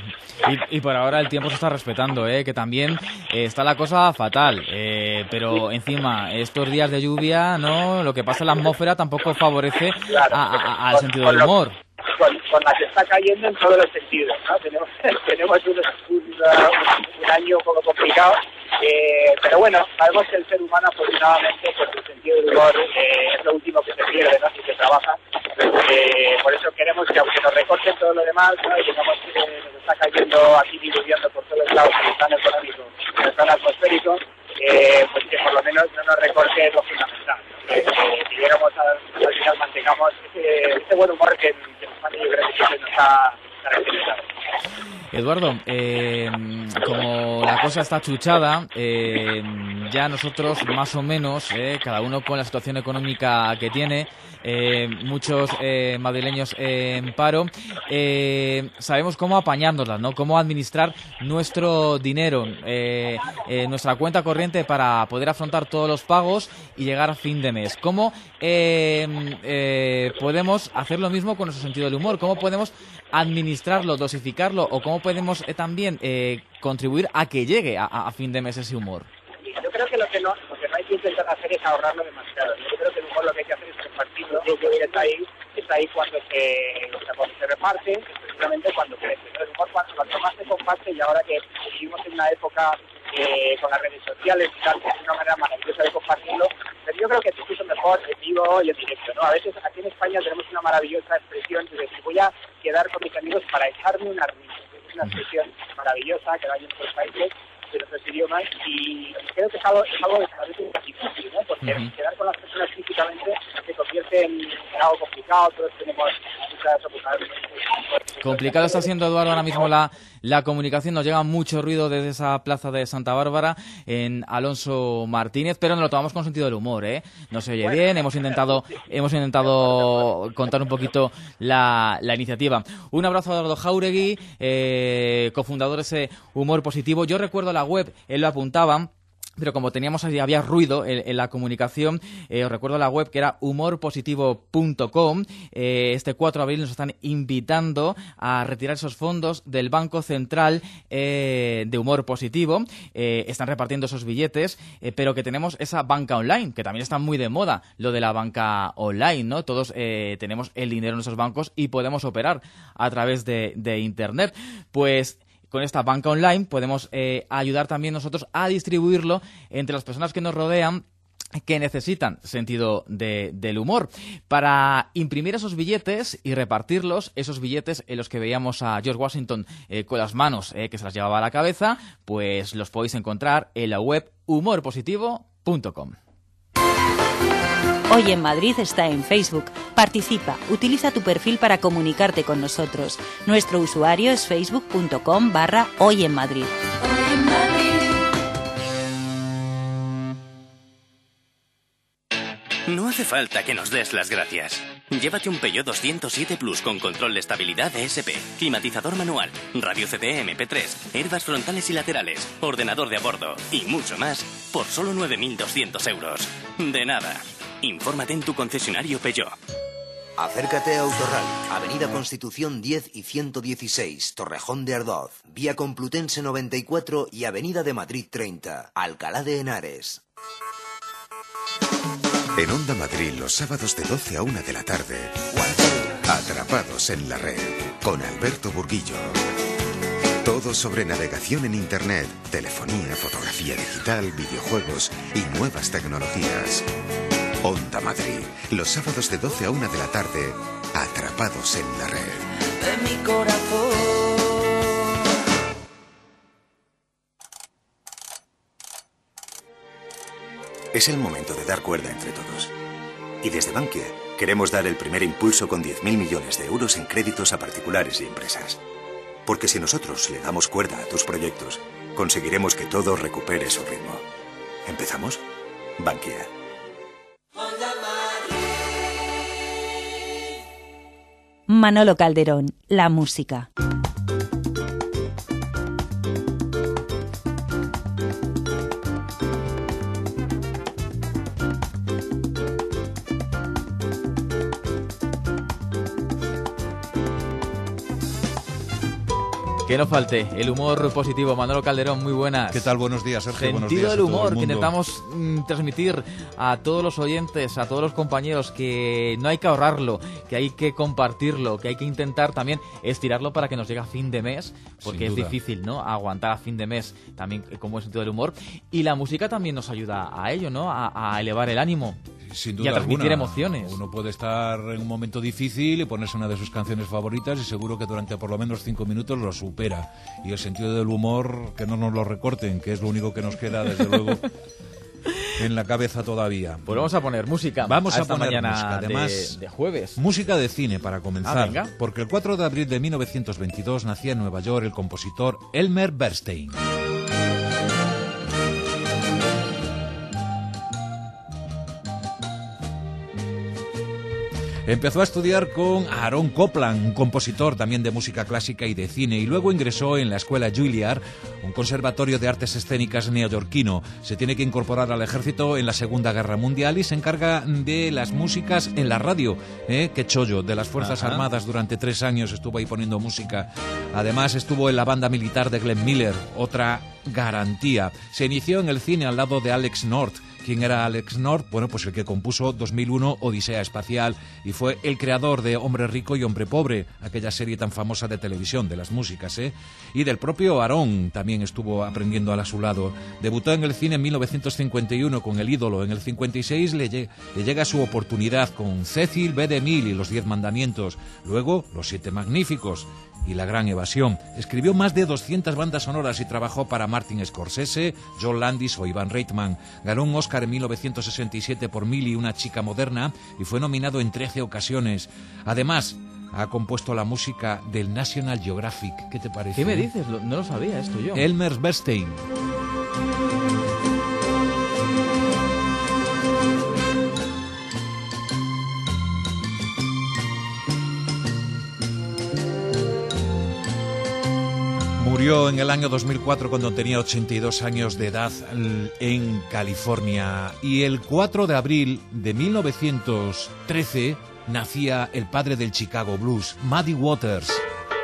Y, y por ahora el tiempo se está respetando, ¿eh? Que también eh, está la cosa fatal, eh, pero encima estos días de lluvia, no, lo que pasa en la atmósfera tampoco favorece claro, a, a, al con, sentido con del humor. Lo, con, con la que está cayendo en todos los sentidos, ¿no? Tenemos, tenemos un, un, un año un poco complicado, eh, pero bueno, sabemos que el ser humano afortunadamente, pues el sentido del humor eh, es lo último que se pierde, ¿no? Si se trabaja. Eh, por eso queremos que aunque nos recorten todo lo demás, ¿no? Y digamos que nos está cayendo aquí diluviando por todos lados en el plano económico, en el plano atmosférico, eh, pues que por lo menos no nos recorte lo fundamental, ¿no? Que, que llegamos a, al final mantengamos ese, ese buen humor que, que en España yo creo que siempre nos ha caracterizado. Eduardo, eh, como la cosa está chuchada, eh, ya nosotros más o menos, eh, cada uno con la situación económica que tiene, eh, muchos eh, madrileños eh, en paro, eh, sabemos cómo apañárnoslas, ¿no? Cómo administrar nuestro dinero, eh, eh, nuestra cuenta corriente para poder afrontar todos los pagos y llegar a fin de mes. ¿Cómo eh, eh, podemos hacer lo mismo con nuestro sentido del humor? ¿Cómo podemos administrarlo, dosificarlo, o cómo podemos eh, también eh, contribuir a que llegue a, a fin de mes ese humor? Yo creo que lo que no, lo que no hay que intentar hacer es ahorrarlo demasiado. Yo creo que el humor lo que hay que hacer es compartirlo, y está ahí, está ahí cuando se, o sea, cuando se reparte, precisamente cuando crece. El humor cuanto, cuanto más se comparte, y ahora que vivimos en una época eh, con las redes sociales y tal, que es una manera maravillosa de compartirlo, pero yo creo que es incluso mejor en vivo y en directo, ¿no? A veces aquí en España tenemos una maravillosa expresión de decir, voy a quedar con mis amigos para echarme una risa. Es una expresión maravillosa que hay en otros países, de otros idiomas, y creo que es algo, es algo a veces difícil, ¿no? Porque uh-huh. quedar con las personas físicamente se convierte en, en algo complicado, todos tenemos muchas ocupaciones. Complicado está siendo, Eduardo, ahora mismo la, la comunicación. Nos llega mucho ruido desde esa plaza de Santa Bárbara en Alonso Martínez, pero nos lo tomamos con sentido del humor, ¿eh? No se oye bien, hemos intentado hemos intentado contar un poquito la, la iniciativa. Un abrazo a Eduardo Jáuregui, eh, cofundador de ese Humor Positivo. Yo recuerdo la web, él lo apuntaba, pero como teníamos ahí, había ruido en, en la comunicación, eh, os recuerdo la web que era humor positivo punto com. Eh, este cuatro de abril nos están invitando a retirar esos fondos del Banco Central eh, de Humor Positivo. Eh, están repartiendo esos billetes, eh, pero que tenemos esa banca online, que también está muy de moda, lo de la banca online, ¿no? Todos eh, tenemos el dinero en esos bancos y podemos operar a través de, de Internet. Pues con esta banca online podemos eh, ayudar también nosotros a distribuirlo entre las personas que nos rodean, que necesitan sentido de, del humor, para imprimir esos billetes y repartirlos, esos billetes en los que veíamos a George Washington eh, con las manos eh, que se las llevaba a la cabeza, pues los podéis encontrar en la web humor positivo punto com. Hoy en Madrid está en Facebook. Participa, utiliza tu perfil para comunicarte con nosotros. Nuestro usuario es facebook punto com barra Hoy en Madrid. No hace falta que nos des las gracias. Llévate un Peugeot doscientos siete Plus con control de estabilidad E S P, climatizador manual, radio C D M P tres, airbags frontales y laterales, ordenador de a bordo y mucho más por solo nueve mil doscientos euros. De nada. Infórmate en tu concesionario Peugeot. Acércate a Autorral, Avenida Constitución diez y ciento dieciséis, Torrejón de Ardoz, Vía Complutense noventa y cuatro y Avenida de Madrid treinta, Alcalá de Henares. En Onda Madrid, los sábados de doce a una de la tarde, Atrapados en la Red, con Alberto Burguillo. Todo sobre navegación en Internet, telefonía, fotografía digital, videojuegos y nuevas tecnologías. Onda Madrid, los sábados de doce a una de la tarde, Atrapados en la Red. De mi corazón. Es el momento de dar cuerda entre todos. Y desde Bankia queremos dar el primer impulso con diez mil millones de euros en créditos a particulares y empresas. Porque si nosotros le damos cuerda a tus proyectos, conseguiremos que todo recupere su ritmo. ¿Empezamos? Bankia. Manolo Calderón, la música. Que no falte el humor positivo. Manolo Calderón, muy buenas. ¿Qué tal? Buenos días, Sergio. Buenos Sentido días del a todo humor el que mundo. intentamos mm, transmitir a todos los oyentes, a todos los compañeros, que no hay que ahorrarlo, que hay que compartirlo, que hay que intentar también estirarlo para que nos llegue a fin de mes, porque es Sin duda. difícil, ¿no?, aguantar a fin de mes también como es el sentido del humor. Y la música también nos ayuda a ello, ¿no?, a, a elevar el ánimo. Sin y duda a transmitir alguna. emociones. Uno puede estar en un momento difícil y ponerse una de sus canciones favoritas y seguro que durante por lo menos cinco minutos lo supera. Y el sentido del humor, que no nos lo recorten, que es lo único que nos queda, desde luego, en la cabeza todavía. Pues vamos a poner música. Vamos a, esta poner mañana música, además, de, de jueves. Música de cine para comenzar. Ah, venga. Porque el cuatro de abril de mil novecientos veintidós nacía en Nueva York el compositor Elmer Bernstein. Empezó a estudiar con Aaron Copland, un compositor también de música clásica y de cine, y luego ingresó en la Escuela Juilliard, un conservatorio de artes escénicas neoyorquino. Se tiene que incorporar al ejército en la Segunda Guerra Mundial y se encarga de las músicas en la radio. ¿Eh? ¡Qué chollo! De las Fuerzas Ajá. Armadas durante tres años estuvo ahí poniendo música. Además estuvo en la banda militar de Glenn Miller, otra garantía. Se inició en el cine al lado de Alex North. ¿Quién era Alex North? Bueno, pues el que compuso dos mil uno Odisea Espacial y fue el creador de Hombre Rico y Hombre Pobre, aquella serie tan famosa de televisión, de las músicas, ¿eh? Y del propio Aaron también estuvo aprendiendo a su lado. Debutó en el cine en mil novecientos cincuenta y uno con El Ídolo. En el cincuenta y seis le, lle- le llega su oportunidad con Cecil B. DeMille y Los Diez Mandamientos. Luego, Los Siete Magníficos y La Gran Evasión. Escribió más de doscientas bandas sonoras y trabajó para Martin Scorsese, John Landis o Ivan Reitman. Ganó un Oscar en mil novecientos sesenta y siete por Millie, una chica moderna, y fue nominado en trece ocasiones. Además, ha compuesto la música del National Geographic. ¿Qué te parece? ¿Qué me dices? Lo- No lo sabía esto yo. Elmer Bernstein. Murió en el año dos mil cuatro cuando tenía ochenta y dos años de edad l- en California. Y el cuatro de abril de mil novecientos trece nacía el padre del Chicago Blues, Muddy Waters.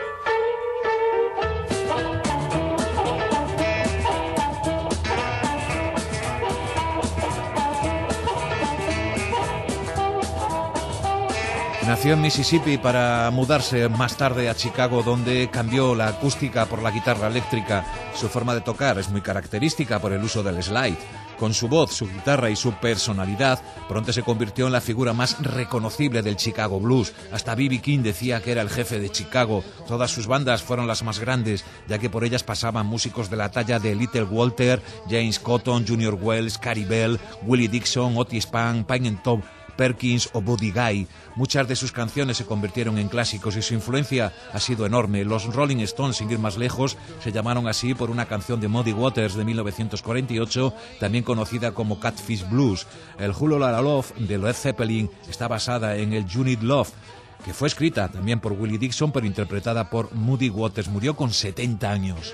Nació en Mississippi para mudarse más tarde a Chicago, donde cambió la acústica por la guitarra eléctrica. Su forma de tocar es muy característica por el uso del slide. Con su voz, su guitarra y su personalidad, pronto se convirtió en la figura más reconocible del Chicago Blues. Hasta B B King decía que era el jefe de Chicago. Todas sus bandas fueron las más grandes, ya que por ellas pasaban músicos de la talla de Little Walter, James Cotton, Junior Wells, Carrie Bell, Willie Dixon, Otis Payne, Pine and Tom, Perkins o Buddy Guy. Muchas de sus canciones se convirtieron en clásicos y su influencia ha sido enorme. Los Rolling Stones, sin ir más lejos, se llamaron así por una canción de Muddy Waters de mil novecientos cuarenta y ocho, también conocida como Catfish Blues. El Whole Lotta Love de Led Zeppelin está basada en el You Need Love, que fue escrita también por Willie Dixon, pero interpretada por Muddy Waters. Murió con setenta años.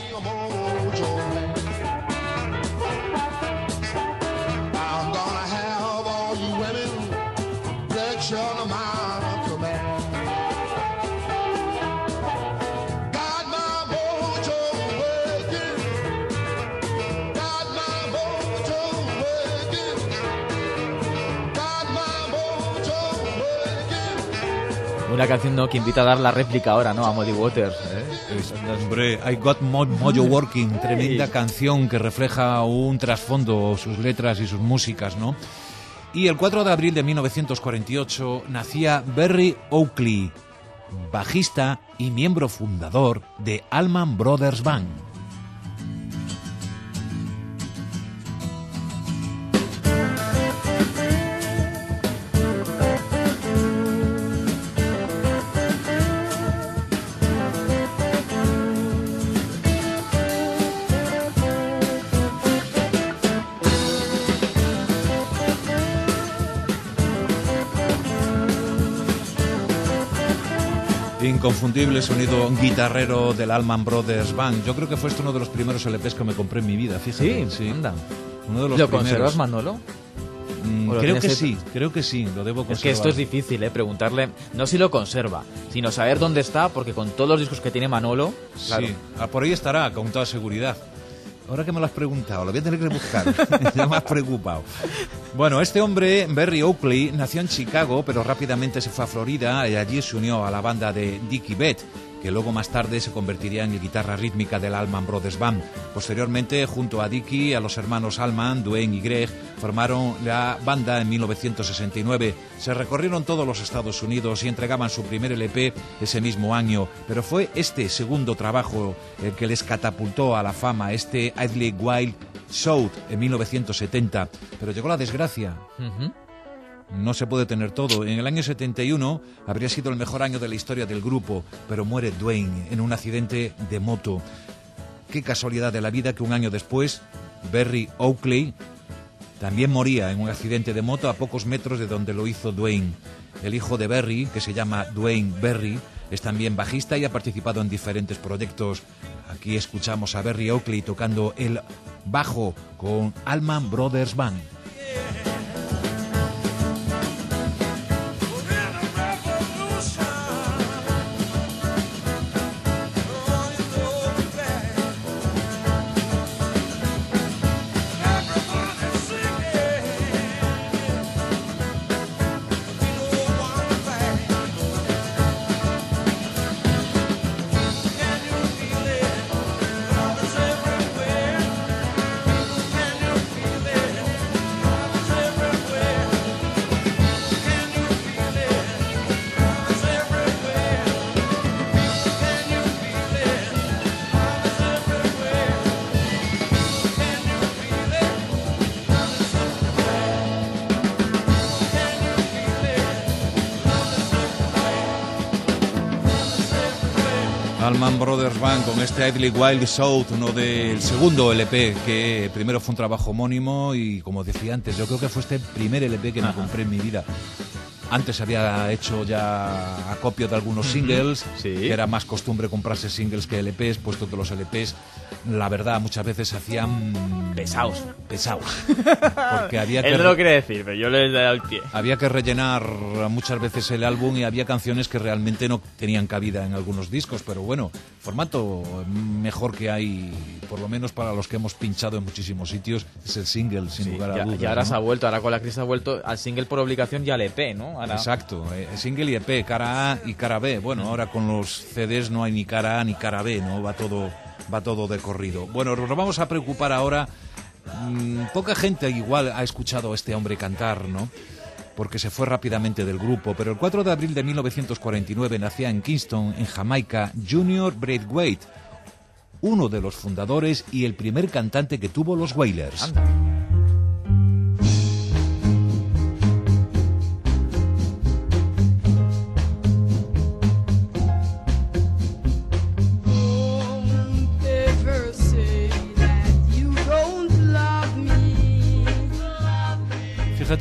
Una canción, ¿no?, que invita a dar la réplica ahora, ¿no?, a Muddy Waters, ¿eh? Es, hombre, I Got Mo Mojo Working, tremenda canción que refleja un trasfondo, sus letras y sus músicas, ¿no? Y el cuatro de abril de mil novecientos cuarenta y ocho nacía Berry Oakley, bajista y miembro fundador de Allman Brothers Band. Inconfundible sonido guitarrero del Allman Brothers Band. Yo creo que fue este uno de los primeros L Pes que me compré en mi vida, fíjate. Sí, sí. Anda. Uno de los ¿Lo primeros. conservas, Manolo? Mm, creo que sí, creo que sí, lo debo conservar. Es que esto es difícil, ¿eh? Preguntarle, no si lo conserva, sino saber dónde está, porque con todos los discos que tiene Manolo... Claro. Sí, ah, por ahí estará, con toda seguridad. Ahora que me lo has preguntado, lo voy a tener que buscar. Ya me has preocupado. Bueno, este hombre, Berry Oakley, nació en Chicago, pero rápidamente se fue a Florida y allí se unió a la banda de Dickie Bett, que luego más tarde se convertiría en la guitarra rítmica del Allman Brothers Band. Posteriormente, junto a Dickie, a los hermanos Allman, Duane y Greg, formaron la banda en mil novecientos sesenta y nueve. Se recorrieron todos los Estados Unidos y entregaban su primer L P ese mismo año, pero fue este segundo trabajo el que les catapultó a la fama, este Idly Wild Shout en mil novecientos setenta. Pero llegó la desgracia. Uh-huh. No se puede tener todo. En el año setenta y uno habría sido el mejor año de la historia del grupo, pero muere Duane en un accidente de moto. Qué casualidad de la vida que un año después, Berry Oakley también moría en un accidente de moto a pocos metros de donde lo hizo Duane. El hijo de Berry, que se llama Duane Berry, es también bajista y ha participado en diferentes proyectos. Aquí escuchamos a Berry Oakley tocando el bajo con Allman Brothers Band. Allman Brothers Band con este Idly Wild Shout, uno del segundo L P, que primero fue un trabajo homónimo y, como decía antes, yo creo que fue este primer L P que me compré en mi vida. Antes había hecho ya acopio de algunos singles, sí. que era más costumbre comprarse singles que L Pes, puesto que los L Pes, la verdad, muchas veces se hacían pesados. Pesados. Porque había que... Él no lo quiere decir, pero yo le doy al pie. Había que rellenar muchas veces el álbum y había canciones que realmente no tenían cabida en algunos discos, pero bueno, formato mejor que hay, por lo menos para los que hemos pinchado en muchísimos sitios, es el single, sin sí, lugar a ya, dudas. Y ahora ¿no? se ha vuelto, ahora con la crisis ha vuelto al single por obligación y al E P, ¿no? Ahora... Exacto, eh, single y E P, cara A y cara B. Bueno, ahora con los C Ds no hay ni cara A ni cara B, ¿no? Va todo, va todo de corrido. Bueno, nos vamos a preocupar ahora. Mmm, poca gente igual ha escuchado a este hombre cantar, ¿no? Porque se fue rápidamente del grupo, pero el cuatro de abril de mil novecientos cuarenta y nueve nacía en Kingston, en Jamaica, Junior Braithwaite, uno de los fundadores y el primer cantante que tuvo los Wailers. Anda.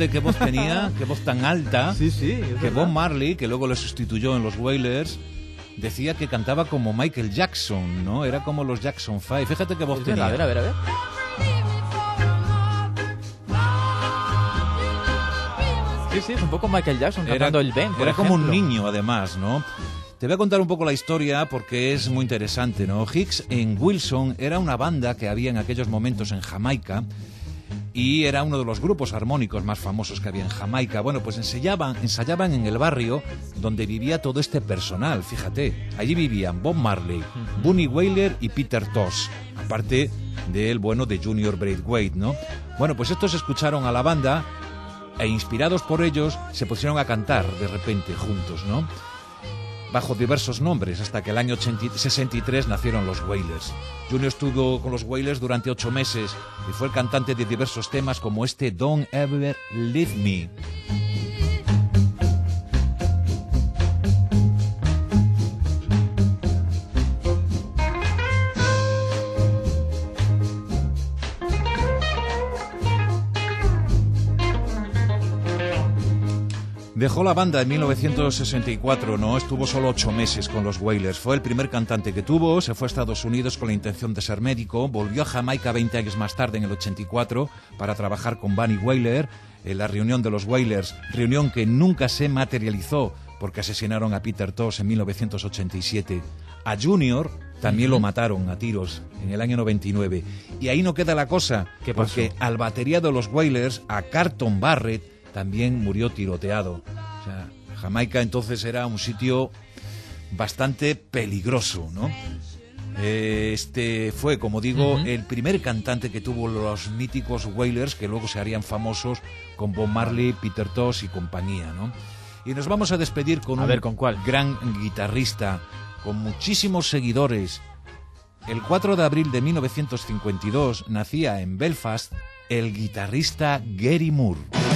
fíjate qué voz tenía, qué voz tan alta. Sí, sí. Es que verdad. Bob Marley, que luego le sustituyó en los Wailers, decía que cantaba como Michael Jackson, ¿no? Era como los Jackson Five. Fíjate qué voz Es tenía. verdad, a ver, a ver, a ver. Sí, sí, es un poco Michael Jackson cantando el Ben, por Era como un ejemplo. niño, además, ¿no? Te voy a contar un poco la historia porque es muy interesante, ¿no? Hicks and Wilson era una banda que había en aquellos momentos en Jamaica y era uno de los grupos armónicos más famosos que había en Jamaica. Bueno, pues ensayaban, ensayaban en el barrio donde vivía todo este personal, fíjate. Allí vivían Bob Marley, Bunny Wailer y Peter Tosh, aparte del bueno de Junior Braithwaite, ¿no? Bueno, pues estos escucharon a la banda e inspirados por ellos se pusieron a cantar de repente juntos, ¿no? Bajo diversos nombres, hasta que el año sesenta y tres nacieron los Wailers. Junior estuvo con los Wailers durante ocho meses y fue el cantante de diversos temas como este Don't Ever Leave Me. Dejó la banda en mil novecientos sesenta y cuatro, ¿no? Estuvo solo ocho meses con los Wailers. Fue el primer cantante que tuvo, se fue a Estados Unidos con la intención de ser médico, volvió a Jamaica veinte años más tarde, en el ochenta y cuatro, para trabajar con Bunny Wailer en la reunión de los Wailers, reunión que nunca se materializó porque asesinaron a Peter Tosh en mil novecientos ochenta y siete. A Junior también lo mataron a tiros en el año noventa y nueve. Y ahí no queda la cosa, ¿Qué pasó? porque al batería de los Wailers, a Carlton Barrett, también murió tiroteado. O sea, Jamaica entonces era un sitio bastante peligroso, ¿no? Eh, Este fue, como digo, Ujú. el primer cantante que tuvo los míticos Wailers, que luego se harían famosos con Bob Marley, Peter Tosh y compañía, ¿no? Y nos vamos a despedir con A un ver, ¿con cuál? gran guitarrista, con muchísimos seguidores. El cuatro de abril de mil novecientos cincuenta y dos nacía en Belfast el guitarrista Gary Moore.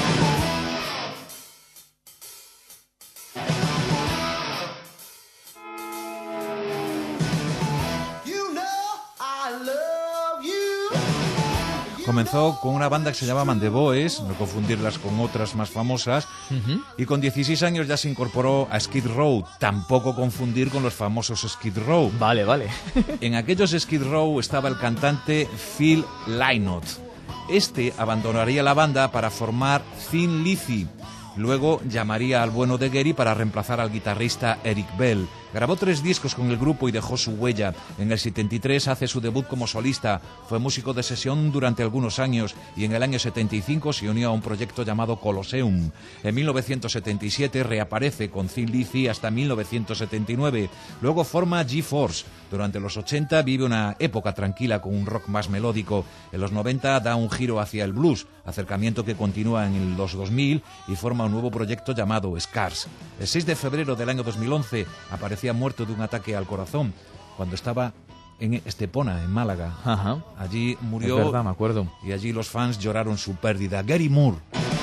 Comenzó con una banda que se llamaban The Boys, no confundirlas con otras más famosas, Ujú. y con dieciséis años ya se incorporó a Skid Row, tampoco confundir con los famosos Skid Row. Vale, vale. En aquellos Skid Row estaba el cantante Phil Lynott. Este abandonaría la banda para formar Thin Lizzy. Luego llamaría al bueno de Gary para reemplazar al guitarrista Eric Bell. Grabó tres discos con el grupo y dejó su huella. En el setenta y tres hace su debut como solista. Fue músico de sesión durante algunos años y en el año setenta y cinco se unió a un proyecto llamado Colosseum. En mil novecientos setenta y siete reaparece con Thin Lizzy hasta mil novecientos setenta y nueve. Luego forma G-Force. Durante los ochenta vive una época tranquila con un rock más melódico. En los noventa da un giro hacia el blues, acercamiento que continúa en los dos mil y forma un nuevo proyecto llamado Scars. El seis de febrero del año dos mil once aparecía muerto de un ataque al corazón cuando estaba en Estepona, en Málaga. Ajá. Allí murió. Es verdad, me acuerdo. Y allí los fans lloraron su pérdida. Gary Moore.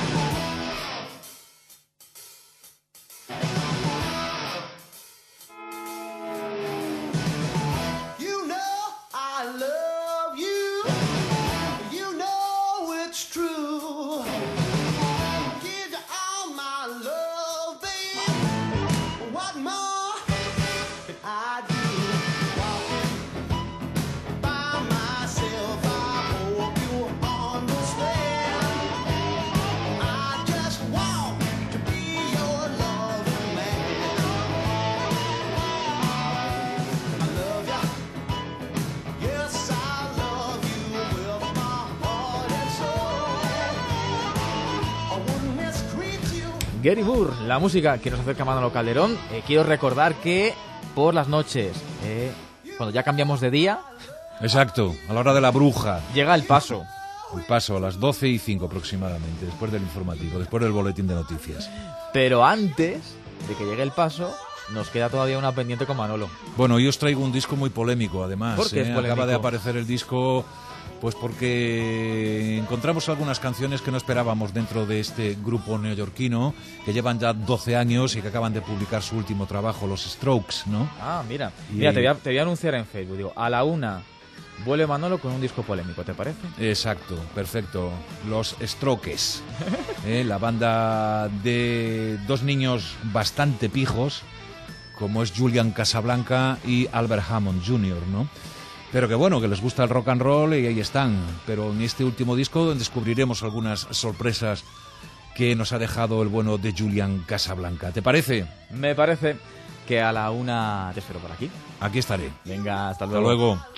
Gary Moore, la música que nos acerca Manolo Calderón. Eh, quiero recordar que por las noches, eh, cuando ya cambiamos de día, Exacto, a la hora de la bruja. llega el paso. El paso a las doce y cinco aproximadamente, después del informativo, después del boletín de noticias. Pero antes de que llegue el paso, nos queda todavía una pendiente con Manolo. Bueno, hoy os traigo un disco muy polémico, además. ¿Por qué es ¿eh? polémico? Acaba de aparecer el disco, pues porque encontramos algunas canciones que no esperábamos dentro de este grupo neoyorquino, que llevan ya doce años y que acaban de publicar su último trabajo, los Strokes, ¿no? Ah, mira. Y- Mira, te voy, a, te voy a anunciar en Facebook. Digo, a la una vuelve Manolo con un disco polémico, ¿te parece? Exacto, perfecto. Los Strokes, ¿eh? La banda de dos niños bastante pijos, como es Julian Casablanca y Albert Hammond junior, ¿no? Pero que bueno, que les gusta el rock and roll y ahí están. Pero en este último disco descubriremos algunas sorpresas que nos ha dejado el bueno de Julian Casablanca. ¿Te parece? Me parece que a la una te espero por aquí. Aquí estaré. Venga, hasta Hasta luego. luego.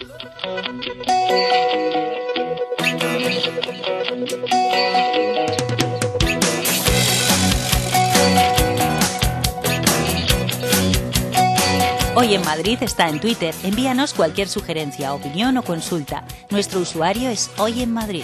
Hoy en Madrid está en Twitter. Envíanos cualquier sugerencia, opinión o consulta. Nuestro usuario es Hoy en Madrid.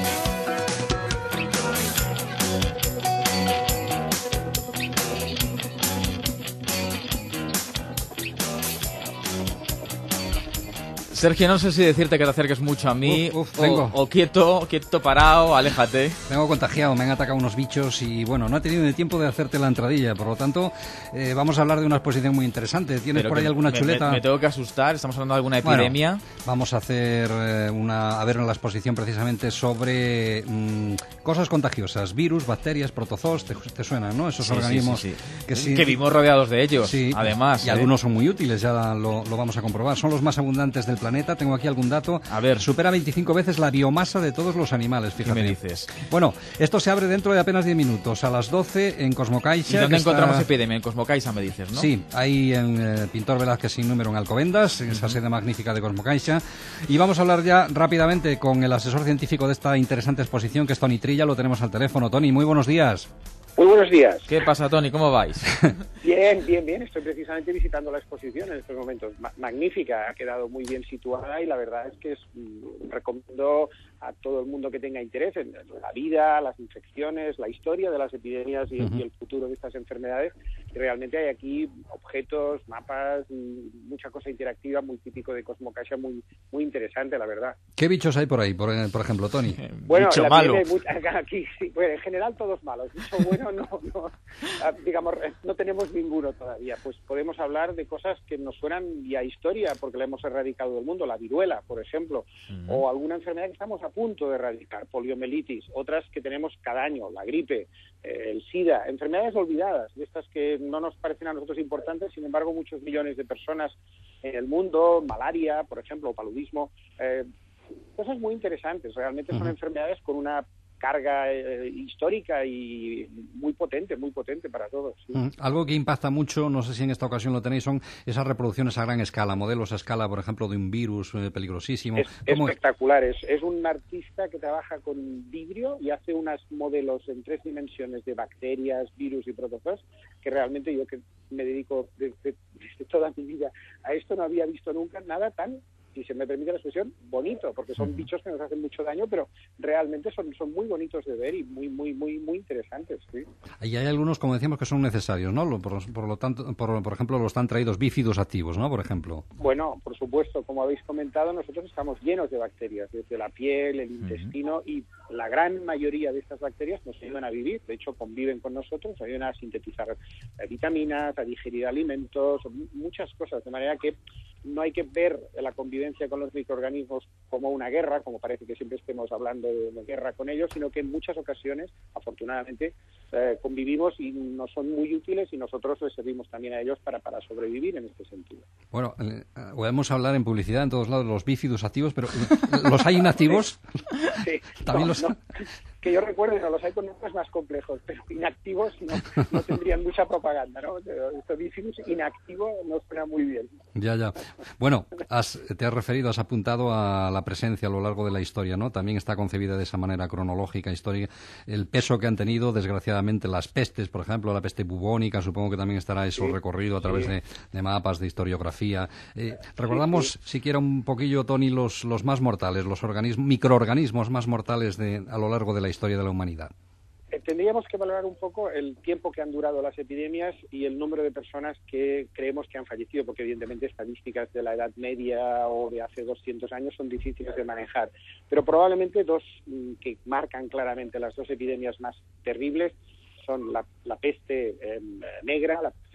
Sergio, no sé si decirte que te acerques mucho a mí, uf, uf, o, tengo. o quieto, quieto parado, aléjate. Vengo contagiado, me han atacado unos bichos y bueno, no he tenido ni tiempo de hacerte la entradilla, por lo tanto eh, vamos a hablar de una exposición muy interesante. ¿Tienes Pero por ahí que alguna me, chuleta? Me, me tengo que asustar, estamos hablando de alguna Bueno, epidemia. vamos a hacer eh, una, a ver en la exposición precisamente sobre mmm, cosas contagiosas, virus, bacterias, protozoos, te, te suenan, ¿no? Esos Sí, sí, organismos sí, sí. que sí, Que vivimos rodeados de ellos, sí, además. y ¿eh? algunos son muy útiles, ya lo, lo vamos a comprobar. Son los más abundantes del planeta. Tengo aquí algún dato. A ver. Supera veinticinco veces la biomasa de todos los animales, fíjate. ¿Qué me dices? Bueno, esto se abre dentro de apenas diez minutos, a las doce en Cosmocaixa. ¿Y dónde que encontramos está... epidemia? En Cosmocaixa, me dices, ¿no? Sí, ahí en eh, Pintor Velázquez sin número en Alcobendas, en esa sede magnífica de Cosmocaixa. Y vamos a hablar ya rápidamente con el asesor científico de esta interesante exposición, que es Toni Trilla. Lo tenemos al teléfono. Toni, muy buenos días. Muy buenos días. ¿Qué pasa, Toni? ¿Cómo vais? Bien, bien, bien. Estoy precisamente visitando la exposición en estos momentos. Ma- magnífica, ha quedado muy bien situada y la verdad es que es, mm, recomiendo a todo el mundo que tenga interés en la vida, las infecciones, la historia de las epidemias y, Uh-huh. y el futuro de estas enfermedades. Y realmente hay aquí objetos, mapas, y mucha cosa interactiva, muy típico de Cosmocaixa, muy muy interesante, la verdad. ¿Qué bichos hay por ahí, por, por ejemplo, Toni? Bueno, Bicho la malo. epidemia hay mucha- aquí sí, bueno, en general todos malos. Bicho bueno no, no, ah, digamos, no tenemos ninguno todavía. Pues podemos hablar de cosas que nos suenan ya a historia, porque la hemos erradicado del mundo, la viruela, por ejemplo, Mm. o alguna enfermedad que estamos a punto de erradicar, poliomielitis, otras que tenemos cada año, la gripe, eh, el SIDA, enfermedades olvidadas, de estas que no nos parecen a nosotros importantes, sin embargo muchos millones de personas en el mundo, malaria, por ejemplo, o paludismo, eh, cosas muy interesantes. Realmente son Ujú. enfermedades con una carga eh, histórica y muy potente, muy potente para todos. Sí. Mm, Algo que impacta mucho, no sé si en esta ocasión lo tenéis, son esas reproducciones a gran escala, modelos a escala, por ejemplo, de un virus eh, peligrosísimo. Es ¿Cómo es? espectacular. Es, es un artista que trabaja con vidrio y hace unos modelos en tres dimensiones de bacterias, virus y protozoos que realmente yo, que me dedico desde, desde toda mi vida a esto, no había visto nunca nada tan, si se me permite la expresión, bonito, porque son bichos que nos hacen mucho daño, pero realmente son, son muy bonitos de ver y muy muy muy muy interesantes. Sí. Y hay algunos, como decíamos, que son necesarios, ¿no? Lo- Por, por lo tanto, por, por ejemplo, los tan traídos bífidos activos, ¿no? Por ejemplo. Bueno, por supuesto, como habéis comentado, nosotros estamos llenos de bacterias, desde la piel, el intestino, y la gran mayoría de estas bacterias nos ayudan a vivir, de hecho conviven con nosotros, ayudan a sintetizar eh, vitaminas, a digerir alimentos, m- muchas cosas, de manera que no hay que ver la convivencia con los microorganismos como una guerra, como parece que siempre estemos hablando de, de guerra con ellos, sino que en muchas ocasiones, afortunadamente, eh, convivimos y nos son muy útiles y nosotros les servimos también a ellos para, para sobrevivir en este sentido. Bueno, eh, podemos hablar en publicidad en todos lados de los bífidos activos, pero eh, ¿los hay inactivos? Sí, También no, los- no, que yo recuerde, no, los hay con nombres más complejos, pero inactivos no, no tendrían mucha propaganda, ¿no? Esto bífidus inactivo no suena muy bien. Ya, ya. Bueno, has- te has referido, has apuntado a la presencia a lo largo de la historia, ¿no? También está concebida de esa manera cronológica, histórica. El peso que han tenido, desgraciadamente, las pestes, por ejemplo, la peste bubónica, supongo que también estará eso Sí, recorrido a través sí. de, de mapas, de historiografía. Eh, recordamos, siquiera un poquillo, Toni, los, los más mortales, los organismos, microorganismos más mortales de, a lo largo de la historia de la humanidad. Eh, Tendríamos que valorar un poco el tiempo que han durado las epidemias y el número de personas que creemos que han fallecido, porque evidentemente estadísticas de la Edad Media o de hace doscientos años son difíciles de manejar. Pero probablemente dos mm, que marcan claramente las dos epidemias más terribles son la, la peste eh, negra, la peste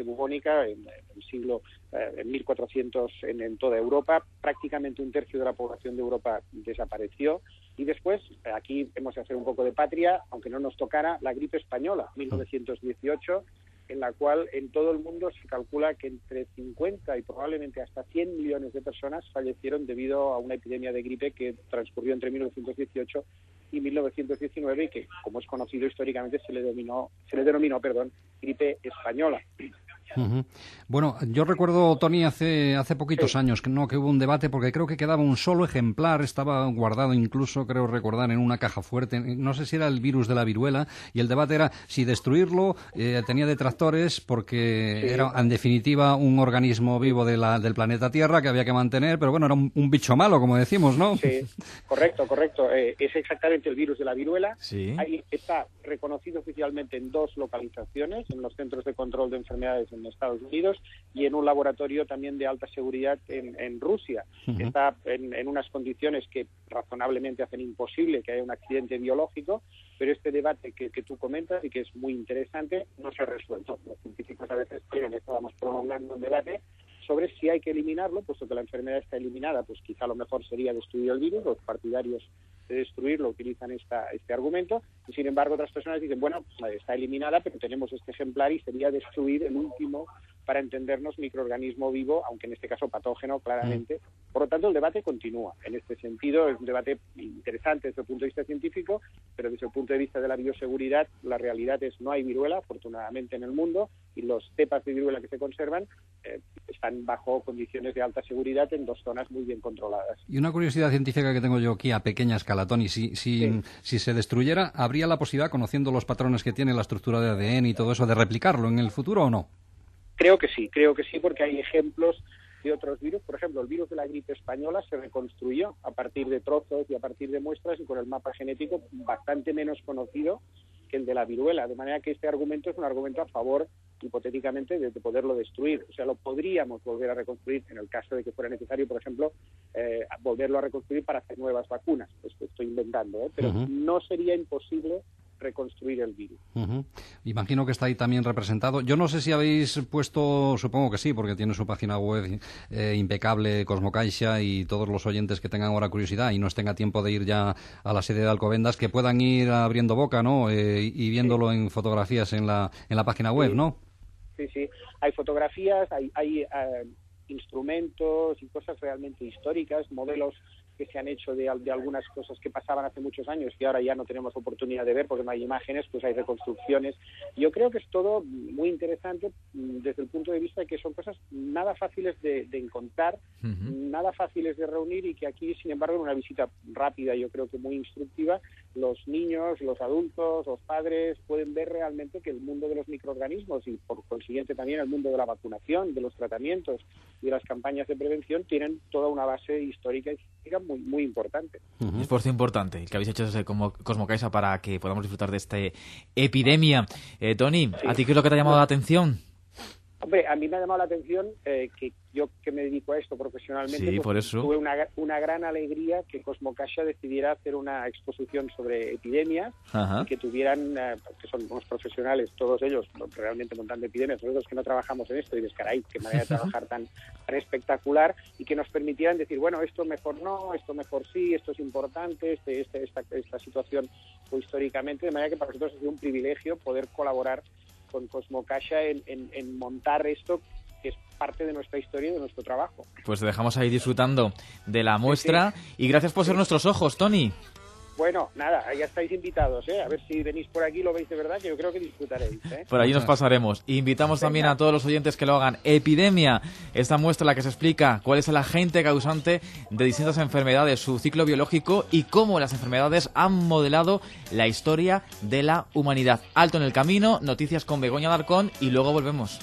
bubónica en el siglo eh, en mil cuatrocientos en, en toda Europa. Prácticamente un tercio de la población de Europa desapareció. Y después, aquí hemos de hacer un poco de patria, aunque no nos tocara, la gripe española, mil novecientos dieciocho, en la cual en todo el mundo se calcula que entre cincuenta y probablemente hasta cien millones de personas fallecieron debido a una epidemia de gripe que transcurrió entre mil novecientos dieciocho y mil novecientos diecinueve y que, como es conocido históricamente, se le denominó, se le denominó, perdón, gripe española. Uh-huh. Bueno, yo recuerdo, Tony, hace hace poquitos sí. años que no que hubo un debate porque creo que quedaba un solo ejemplar, estaba guardado incluso, creo recordar, en una caja fuerte, no sé si era el virus de la viruela, y el debate era si destruirlo, eh, tenía detractores porque sí. era en definitiva un organismo vivo de la, del planeta Tierra que había que mantener, pero bueno, era un, un bicho malo, como decimos, ¿no? Sí, correcto, correcto. Eh, es exactamente el virus de la viruela. Sí. Ahí está reconocido oficialmente en dos localizaciones, en los Centros de Control de Enfermedades en Estados Unidos y en un laboratorio también de alta seguridad en, en Rusia. Uh-huh. Está en, en unas condiciones que razonablemente hacen imposible que haya un accidente biológico, pero este debate que, que tú comentas y que es muy interesante no se ha resuelto. Los científicos a veces quieren, estábamos prolongando un debate sobre si hay que eliminarlo, puesto que la enfermedad está eliminada, pues quizá lo mejor sería destruir el virus. Los partidarios de destruirlo utilizan esta, este argumento, y sin embargo otras personas dicen, bueno, está eliminada, pero tenemos este ejemplar y sería destruir el último, para entendernos, microorganismo vivo, aunque en este caso patógeno, claramente. Mm. Por lo tanto, el debate continúa. En este sentido, es un debate interesante desde el punto de vista científico, pero desde el punto de vista de la bioseguridad, la realidad es no hay viruela, afortunadamente, en el mundo, y los cepas de viruela que se conservan eh, están bajo condiciones de alta seguridad en dos zonas muy bien controladas. Y una curiosidad científica que tengo yo aquí a pequeña escala, Tony, si, si, sí. si se destruyera, ¿habría la posibilidad, conociendo los patrones que tiene la estructura de A D N y todo eso, de replicarlo en el futuro o no? Creo que sí, creo que sí, porque hay ejemplos de otros virus. Por ejemplo, el virus de la gripe española se reconstruyó a partir de trozos y a partir de muestras y con el mapa genético bastante menos conocido que el de la viruela, de manera que este argumento es un argumento a favor, hipotéticamente, de, de poderlo destruir. O sea, lo podríamos volver a reconstruir en el caso de que fuera necesario, por ejemplo, eh, volverlo a reconstruir para hacer nuevas vacunas. Pues lo estoy inventando, ¿eh? Pero uh-huh. no sería imposible reconstruir el virus. Uh-huh. Imagino que está ahí también representado. Yo no sé si habéis puesto, supongo que sí, porque tiene su página web eh, impecable, Cosmocaixa, y todos los oyentes que tengan ahora curiosidad y no estén a tiempo de ir ya a la sede de Alcobendas, que puedan ir abriendo boca, ¿no? Eh, y viéndolo sí. en fotografías en la en la página web, sí. ¿no? Sí, sí. Hay fotografías, hay, hay uh, instrumentos y cosas realmente históricas, modelos que se han hecho de, de algunas cosas que pasaban hace muchos años y ahora ya no tenemos oportunidad de ver porque no hay imágenes, pues hay reconstrucciones. Yo creo que es todo muy interesante desde el punto de vista de que son cosas nada fáciles de, de encontrar, uh-huh. nada fáciles de reunir, y que aquí, sin embargo, en una visita rápida, yo creo que muy instructiva, los niños, los adultos, los padres pueden ver realmente que el mundo de los microorganismos y, por consiguiente, también el mundo de la vacunación, de los tratamientos y de las campañas de prevención tienen toda una base histórica y científica muy, muy importante. Uh-huh. Esfuerzo importante el que habéis hecho desde como Cosmocaixa para que podamos disfrutar de esta epidemia. Eh, Tony, sí. ¿a ti qué es lo que te ha llamado la atención? Hombre, a mí me ha llamado la atención eh, que yo, que me dedico a esto profesionalmente, sí, pues, por eso. tuve una, una gran alegría que Cosmocaixa decidiera hacer una exposición sobre epidemias. Ajá. Y que tuvieran, eh, que son unos profesionales, todos ellos, realmente montando epidemias, nosotros que no trabajamos en esto, y caray, qué manera de trabajar tan, tan espectacular, y que nos permitieran decir, bueno, esto mejor no, esto mejor sí, esto es importante, este, este, esta, esta situación fue históricamente, de manera que para nosotros ha sido un privilegio poder colaborar con Cosmocaixa en, en, en montar esto, que es parte de nuestra historia y de nuestro trabajo. Pues te dejamos ahí disfrutando de la muestra, sí, sí. y gracias por ser sí. nuestros ojos, Tony. Bueno, nada, ya estáis invitados, ¿eh? A ver si venís por aquí, lo veis de verdad, que yo creo que disfrutaréis, ¿eh? Por allí nos pasaremos. Invitamos Venga. también a todos los oyentes que lo hagan. Epidemia, esta muestra en la que se explica cuál es el agente causante de distintas enfermedades, su ciclo biológico y cómo las enfermedades han modelado la historia de la humanidad. Alto en el camino, noticias con Begoña Alarcón y luego volvemos.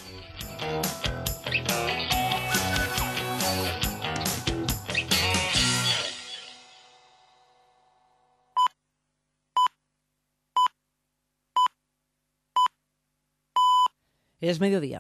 Es mediodía.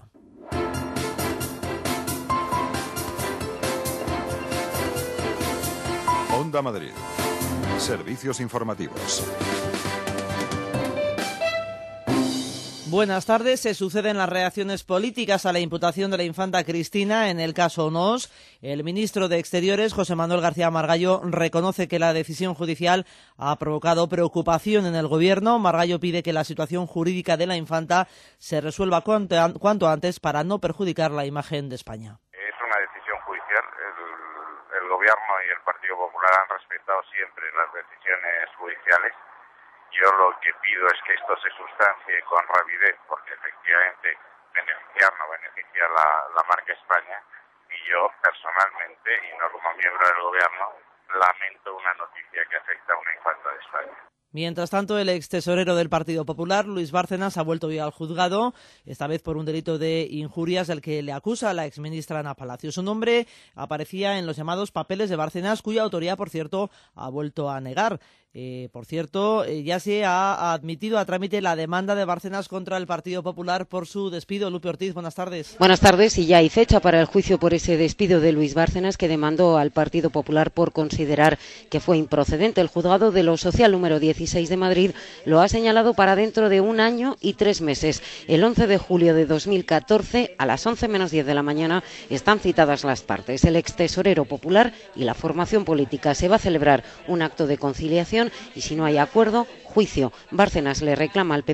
Onda Madrid. Servicios informativos. Buenas tardes. Se suceden las reacciones políticas a la imputación de la infanta Cristina en el caso Onós. El ministro de Exteriores, José Manuel García Margallo, reconoce que la decisión judicial ha provocado preocupación en el Gobierno. Margallo pide que la situación jurídica de la infanta se resuelva cuanto, cuanto antes para no perjudicar la imagen de España. Es una decisión judicial. El, el Gobierno y el Partido Popular han respetado siempre las decisiones judiciales. Yo lo que pido es que esto se sustancie con rapidez, porque efectivamente beneficiar no beneficia la, la marca España, y yo personalmente, y no como miembro del Gobierno, lamento una noticia que afecta a una infanta de España. Mientras tanto, el ex tesorero del Partido Popular, Luis Bárcenas, ha vuelto hoy al juzgado, esta vez por un delito de injurias del que le acusa a la exministra Ana Palacio. Su nombre aparecía en los llamados papeles de Bárcenas, cuya autoría, por cierto, ha vuelto a negar. Eh, por cierto, eh, ya se ha admitido a trámite la demanda de Bárcenas contra el Partido Popular por su despido. Lupe Ortiz, buenas tardes. Buenas tardes, y ya hay fecha para el juicio por ese despido de Luis Bárcenas, que demandó al Partido Popular por considerar que fue improcedente. El juzgado de lo social número dieciséis de Madrid lo ha señalado para dentro de un año y tres meses. El once de julio de dos mil catorce, a las once menos diez de la mañana, están citadas las partes. El ex tesorero popular y la formación política. Se va a celebrar un acto de conciliación y, si no hay acuerdo, juicio. Bárcenas le reclama al P